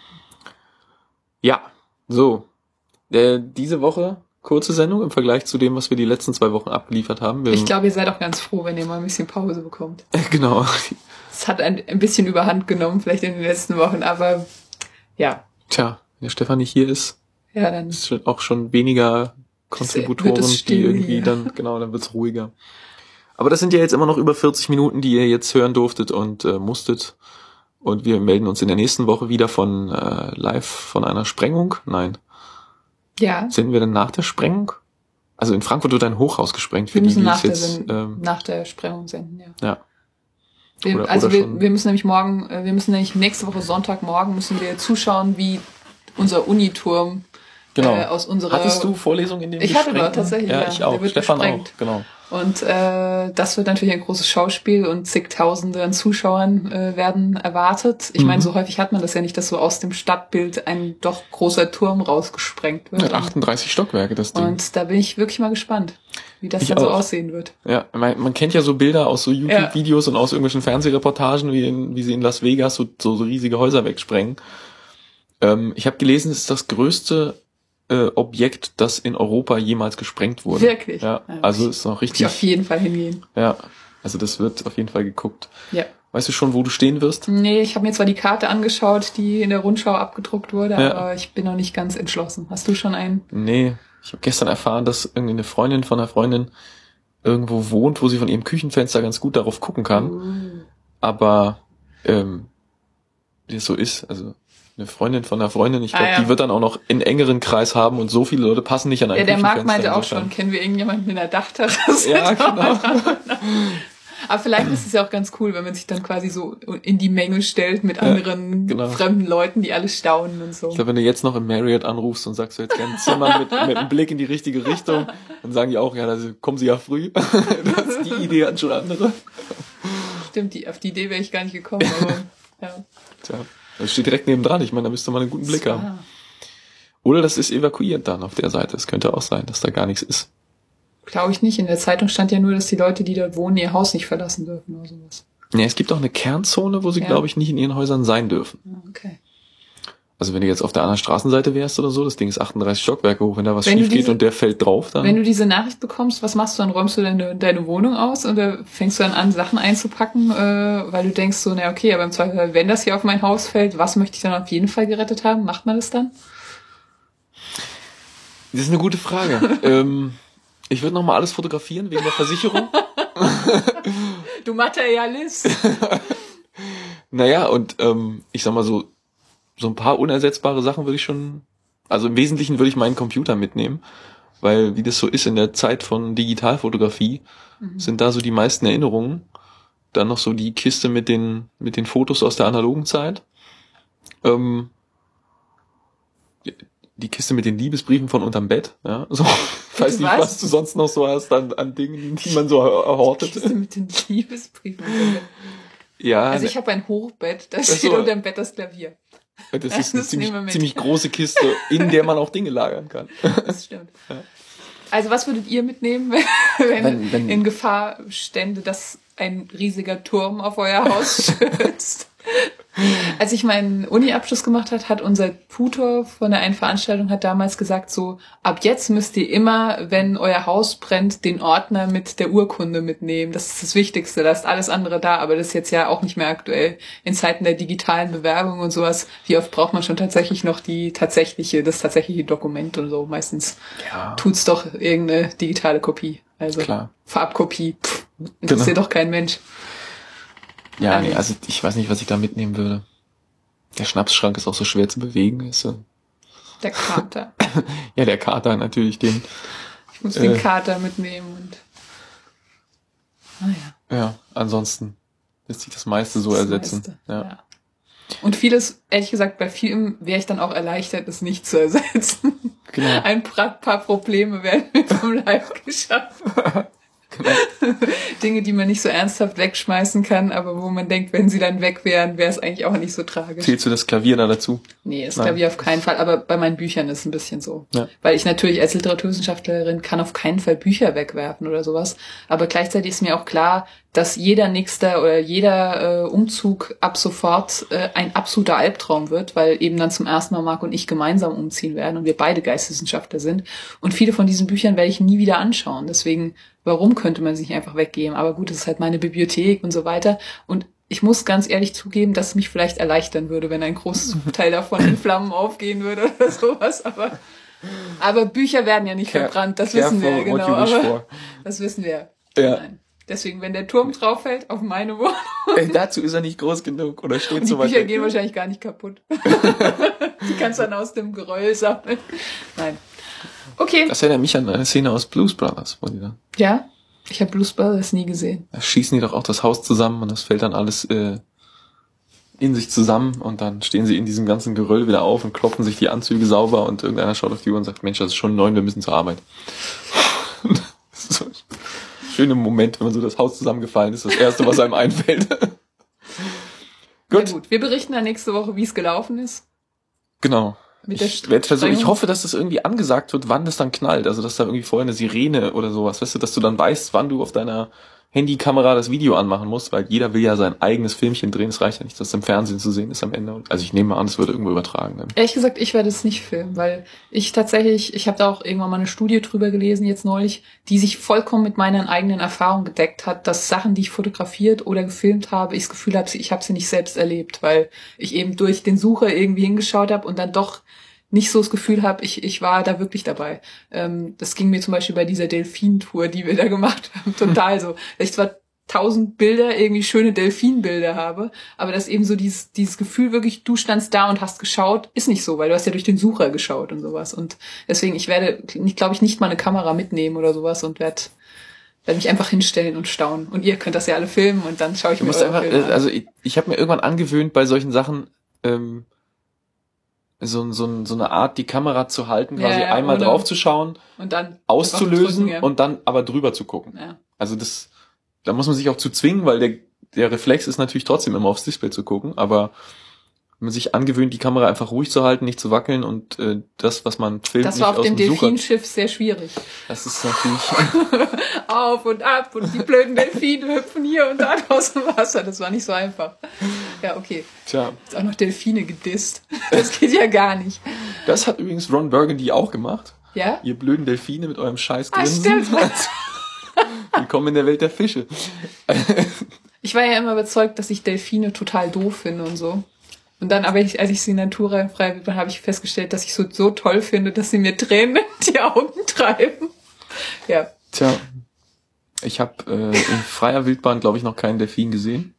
Ja, so. Äh, diese Woche kurze Sendung im Vergleich zu dem, was wir die letzten zwei Wochen abgeliefert haben. Wir Ich glaube, ihr seid auch ganz froh, wenn ihr mal ein bisschen Pause bekommt. genau. Es hat ein, ein bisschen überhand genommen, vielleicht in den letzten Wochen, aber ja. Tja, wenn der Stefan nicht hier ist, Ja, dann ist schon auch schon weniger Kontributoren, wird es die still irgendwie hier. dann, genau, dann wird's ruhiger. Aber das sind ja jetzt immer noch über vierzig Minuten, die ihr jetzt hören durftet und äh, musstet. Und wir melden uns in der nächsten Woche wieder von äh, live von einer Sprengung. Nein. ja. Senden wir dann nach der Sprengung? Also in Frankfurt wird ein Hochhaus gesprengt. Für Wir die, müssen die nach es der, jetzt, Sen- ähm, nach der Sprengung senden, ja. ja. Wir, Oder- also oder wir, schon- wir müssen nämlich morgen, äh, wir müssen nämlich nächste Woche Sonntagmorgen müssen wir zuschauen, wie unser Uniturm Genau. äh, aus unserer... Hattest du Vorlesungen in dem Ich hatte gesprengten? dort tatsächlich, Ja, ja. ich Der auch. wird Stefan gesprengt. auch, genau. Und äh, das wird natürlich ein großes Schauspiel und zigtausende an Zuschauern äh, werden erwartet. Ich Mhm. meine, so häufig hat man das ja nicht, dass so aus dem Stadtbild ein doch großer Turm rausgesprengt wird. Mit achtunddreißig Stockwerke, das Ding. Und da bin ich wirklich mal gespannt, wie das Ich dann so auch. aussehen wird. Ja, man, man kennt ja so Bilder aus so YouTube-Videos und aus irgendwelchen Fernsehreportagen, wie, in, wie sie in Las Vegas so, so, so riesige Häuser wegsprengen. Ähm, ich habe gelesen, es ist das größte äh, Objekt, das in Europa jemals gesprengt wurde. Wirklich? Ja, Ja, also ich- ist noch Ich richtig. auf jeden Fall hingehen. Ja, also das wird auf jeden Fall geguckt. Ja. Weißt du schon, wo du stehen wirst? Nee, ich habe mir zwar die Karte angeschaut, die in der Rundschau abgedruckt wurde, Ja. aber ich bin noch nicht ganz entschlossen. Hast du schon einen? Nee, ich habe gestern erfahren, dass irgendwie eine Freundin von einer Freundin irgendwo wohnt, wo sie von ihrem Küchenfenster ganz gut darauf gucken kann. Uh. Aber ähm, wie es so ist, also eine Freundin von einer Freundin, ich glaube, Ah, ja. die wird dann auch noch einen engeren Kreis haben und so viele Leute passen nicht an ein Ja, der Marc Küchenfenster. meinte auch insofern. schon, kennen wir irgendjemanden mit einer Dachterrasse? Ja, genau. Aber vielleicht ist es ja auch ganz cool, wenn man sich dann quasi so in die Menge stellt mit anderen genau. fremden Leuten, die alle staunen und so. Ich glaube, wenn du jetzt noch im Marriott anrufst und sagst, du hättest gerne ein Zimmer mit, mit einem Blick in die richtige Richtung, dann sagen die auch, ja, da kommen sie ja früh. Das, die Idee hatten schon andere. Stimmt, die, auf die Idee wäre ich gar nicht gekommen, aber ja. Tja, das steht direkt nebendran. Ich meine, da müsste man einen guten Blick haben. Ah. Oder das ist evakuiert dann auf der Seite. Es könnte auch sein, dass da gar nichts ist. Glaube ich nicht. In der Zeitung stand ja nur, dass die Leute, die dort wohnen, ihr Haus nicht verlassen dürfen oder sowas. Ja, es gibt auch eine Kernzone, wo sie, Ja. glaube ich, nicht in ihren Häusern sein dürfen. Ah, okay. Also wenn du jetzt auf der anderen Straßenseite wärst oder so, das Ding ist achtunddreißig Stockwerke hoch, wenn da was Wenn du schief geht diese- und der fällt drauf, dann... Wenn du diese Nachricht bekommst, was machst du dann? Räumst du deine, deine Wohnung aus oder fängst du dann an, Sachen einzupacken, äh, weil du denkst so, na okay, aber im Zweifel, wenn das hier auf mein Haus fällt, was möchte ich dann auf jeden Fall gerettet haben? Macht man das dann? Das ist eine gute Frage. ähm, ich würde nochmal alles fotografieren wegen der Versicherung. Du Materialist! Naja, und ähm, ich sag mal so, so ein paar unersetzbare Sachen würde ich schon, also im Wesentlichen würde ich meinen Computer mitnehmen, weil wie das so ist in der Zeit von Digitalfotografie, Mhm. sind da so die meisten Erinnerungen. Dann noch so die Kiste mit den mit den Fotos aus der analogen Zeit. Ähm, die Kiste mit den Liebesbriefen von unterm Bett. Ja, so, ich weiß nicht, was? was du sonst noch so hast an, an Dingen, die man so erhortet. Kiste mit den Liebesbriefen. Ja, Also ich habe ein Hochbett, da Ach steht so. unter dem Bett das Klavier. das ist das eine ziemlich, nehmen wir mit. ziemlich große Kiste, in der man auch Dinge lagern kann. Das stimmt. Ja. Also was würdet ihr mitnehmen, wenn, wenn, wenn, wenn in Gefahr stände, dass ein riesiger Turm auf euer Haus stürzt. Als ich meinen Uni-Abschluss gemacht hat, hat unser Tutor von der einen Veranstaltung hat damals gesagt, so, ab jetzt müsst ihr immer, wenn euer Haus brennt, den Ordner mit der Urkunde mitnehmen. Das ist das Wichtigste, da ist alles andere da, aber das ist jetzt ja auch nicht mehr aktuell. In Zeiten der digitalen Bewerbung und sowas, wie oft braucht man schon tatsächlich noch die tatsächliche, das tatsächliche Dokument und so. Meistens ja. tut's doch irgendeine digitale Kopie. Also Klar. Farbkopie, pff, interessiert Genau. doch kein Mensch. Ja, nee, also ich weiß nicht, was ich da mitnehmen würde. Der Schnapsschrank ist auch so schwer zu bewegen. Ist so. Der Kater. Ja, der Kater natürlich, den. Ich muss äh, den Kater mitnehmen und naja. Ja, ansonsten lässt sich das meiste so Das ersetzen. meiste, Ja. ja. Und vieles, ehrlich gesagt, bei vielem wäre ich dann auch erleichtert, es nicht zu ersetzen. Genau. Ein paar, paar Probleme werden mir vom Leib geschafft. Genau. Dinge, die man nicht so ernsthaft wegschmeißen kann, aber wo man denkt, wenn sie dann weg wären, wäre es eigentlich auch nicht so tragisch. Zählst du das Klavier da dazu? Nee, das Nein. Klavier auf keinen Fall, aber bei meinen Büchern ist es ein bisschen so. Ja. Weil ich natürlich als Literaturwissenschaftlerin kann auf keinen Fall Bücher wegwerfen oder sowas, aber gleichzeitig ist mir auch klar, dass jeder nächste oder jeder äh, Umzug ab sofort äh, ein absoluter Albtraum wird, weil eben dann zum ersten Mal Marc und ich gemeinsam umziehen werden und wir beide Geisteswissenschaftler sind. Und viele von diesen Büchern werde ich nie wieder anschauen. Deswegen, warum könnte man sie nicht einfach weggeben? Aber gut, das ist halt meine Bibliothek und so weiter. Und ich muss ganz ehrlich zugeben, dass es mich vielleicht erleichtern würde, wenn ein großes Teil davon in Flammen aufgehen würde oder sowas. Aber, aber Bücher werden ja nicht Care- verbrannt, das wissen wir, careful what genau. you wish Aber for. das wissen wir. Ja. Nein. Deswegen, wenn der Turm drauf fällt auf meine Wohnung, Äh, dazu ist er nicht groß genug oder steht und die so weit Bücher weg. gehen wahrscheinlich gar nicht kaputt. Die kannst du dann aus dem Geröll sammeln. Nein. Okay. Das erinnert mich an eine Szene aus Blues Brothers, wo die dann, Ja, ich habe Blues Brothers nie gesehen. da schießen die doch auch das Haus zusammen und das fällt dann alles äh, in sich zusammen und dann stehen sie in diesem ganzen Geröll wieder auf und klopfen sich die Anzüge sauber und irgendeiner schaut auf die Uhr und sagt, Mensch, das ist schon neun, wir müssen zur Arbeit. Das ist so ein schöner Moment, wenn man so das Haus zusammengefallen ist, das erste, was einem einfällt. Na Gut, gut, wir berichten dann nächste Woche, wie es gelaufen ist. genau. Mit der Ich, werd versuchen, ich Sprengung. hoffe, dass das irgendwie angesagt wird, wann das dann knallt. Also, dass da irgendwie vorher eine Sirene oder sowas, weißt du, dass du dann weißt, wann du auf deiner Handykamera das Video anmachen musst, weil jeder will ja sein eigenes Filmchen drehen. Es reicht ja nicht, dass es im Fernsehen zu sehen ist am Ende. Also ich nehme mal an, es wird irgendwo übertragen. Dann. Ehrlich gesagt, ich werde es nicht filmen, weil ich tatsächlich, ich habe da auch irgendwann mal eine Studie drüber gelesen, jetzt neulich, die sich vollkommen mit meinen eigenen Erfahrungen gedeckt hat, dass Sachen, die ich fotografiert oder gefilmt habe, ich das Gefühl habe, ich habe sie nicht selbst erlebt, weil ich eben durch den Sucher irgendwie hingeschaut habe und dann doch nicht so das Gefühl habe, ich ich war da wirklich dabei. Ähm, das ging mir zum Beispiel bei dieser Delfin-Tour, die wir da gemacht haben, total so. Ich zwar tausend Bilder, irgendwie schöne Delfinbilder habe, aber dass eben so dieses dieses Gefühl wirklich, du standst da und hast geschaut, ist nicht so, weil du hast ja durch den Sucher geschaut und sowas. Und deswegen, ich werde, ich glaube ich, nicht mal eine Kamera mitnehmen oder sowas und werde werde mich einfach hinstellen und staunen. Und ihr könnt das ja alle filmen und dann schaue ich Du mir musst eure einfach, Filme an. also ich, ich habe mir irgendwann angewöhnt, bei solchen Sachen ähm, so, so, so eine Art, die Kamera zu halten, quasi Ja, ja, einmal ohne- draufzuschauen, Und dann auszulösen drücken, ja. und dann aber drüber zu gucken. Ja. Also das, da muss man sich auch zu zwingen, weil der, der Reflex ist natürlich trotzdem immer aufs Display zu gucken, aber wenn man sich angewöhnt, die Kamera einfach ruhig zu halten, nicht zu wackeln und äh, das, was man filmt, Das nicht war auf aus dem dem Sucher. Delfinschiff sehr schwierig. Das ist natürlich, Auf und ab und die blöden Delfine hüpfen hier und da aus dem Wasser. Das war nicht so einfach. Ja, okay. tja, Jetzt auch noch Delfine gedisst. Das geht ja gar nicht. das hat übrigens Ron Burgundy auch gemacht. Ja? Ihr blöden Delfine mit eurem scheiß Ah, Grinsen. stimmt. Willkommen in der Welt der Fische. Ich war ja immer überzeugt, dass ich Delfine total doof finde und so. Und dann, aber ich, als ich sie naturfrei bin, habe ich festgestellt, dass ich so, so toll finde, dass sie mir Tränen in die Augen treiben. Ja. Tja, ich habe äh, in freier Wildbahn, glaube ich, noch keinen Delfin gesehen.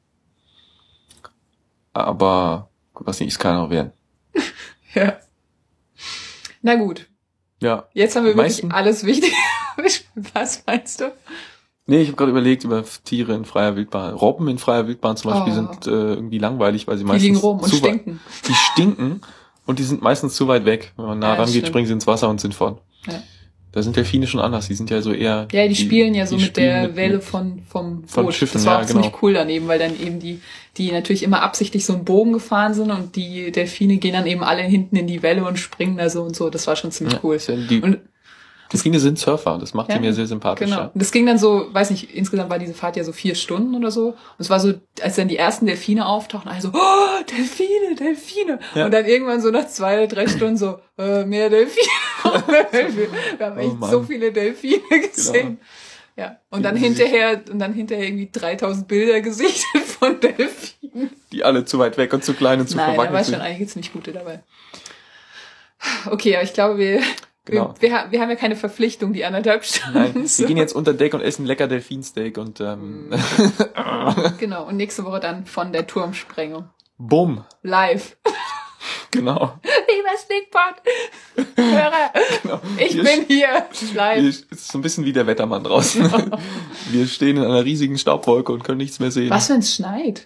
Aber was nicht, es kann auch werden. Ja. Na gut. Ja. Jetzt haben wir Die wirklich meisten- alles Wichtige. Was meinst du? Nee, ich habe gerade überlegt über Tiere in freier Wildbahn. Robben in freier Wildbahn zum Beispiel Oh. sind äh, irgendwie langweilig, weil sie Die meistens liegen rum und zu wei- stinken. Die stinken und die sind meistens zu weit weg. Wenn man nah Ja, das rangeht, stimmt. springen sie ins Wasser und sind fort. Ja. Da sind Delfine schon anders. Die sind ja so eher... Ja, die spielen ja so die mit der spielen mit- Welle mit- von vom Boot. von Schiffen, das war ja, auch ziemlich genau. cool daneben, weil dann eben die die natürlich immer absichtlich so einen Bogen gefahren sind und die Delfine gehen dann eben alle hinten in die Welle und springen da so und so. Das war schon ziemlich Ja, cool. ist ja die, Und Die Delfine sind Surfer und das macht Ja, die mir sehr sympathisch. Genau. Ja. Und das ging dann so, weiß nicht, insgesamt war diese Fahrt ja so vier Stunden oder so. Und es war so, als dann die ersten Delfine auftauchten, also, oh, Delfine, Delfine. Ja. Und dann irgendwann so nach zwei oder drei Stunden so, äh, mehr Delfine. Wir haben echt Oh Mann. so viele Delfine gesehen. Genau. Ja. Und dann hinterher, und dann hinterher irgendwie dreitausend Bilder gesichtet von Delfinen. Die alle zu weit weg und zu klein und zu Nein, da verwackelt war schon sind. einiges nicht Gute dabei. Okay, aber ich glaube, wir, Genau. wir, wir, wir haben ja keine Verpflichtung, die anderthalb Stunden. Nein, so. wir gehen jetzt unter Deck und essen lecker Delfinsteak und ähm, Genau, und nächste Woche dann von der Turmsprengung. bumm. Live. Genau. Lieber Sneakpot, Hörer, genau. ich Wir bin hier Hier live. ist so ein bisschen wie der Wettermann draußen. Wir stehen in einer riesigen Staubwolke und können nichts mehr sehen. Was, wenn es schneit?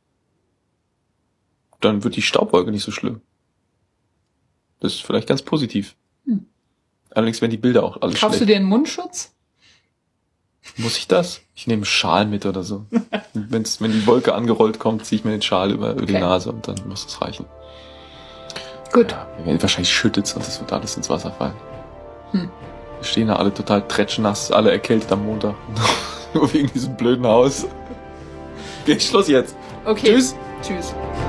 Dann wird die Staubwolke nicht so schlimm. Das ist vielleicht ganz positiv. Hm. Allerdings werden die Bilder auch alles Kaufst du schlecht. dir einen Mundschutz? Muss ich das? Ich nehme einen Schal mit oder so. Wenn's, wenn die Wolke angerollt kommt, ziehe ich mir den Schal über, über die Okay. Nase und dann muss es reichen. Gut. Ja, wahrscheinlich schüttet's und es wird alles ins Wasser fallen. Hm. Wir stehen da alle total tretschnass, alle erkältet am Montag. Nur wegen diesem blöden Haus. Okay, Schluss jetzt. Okay. Tschüss. Tschüss.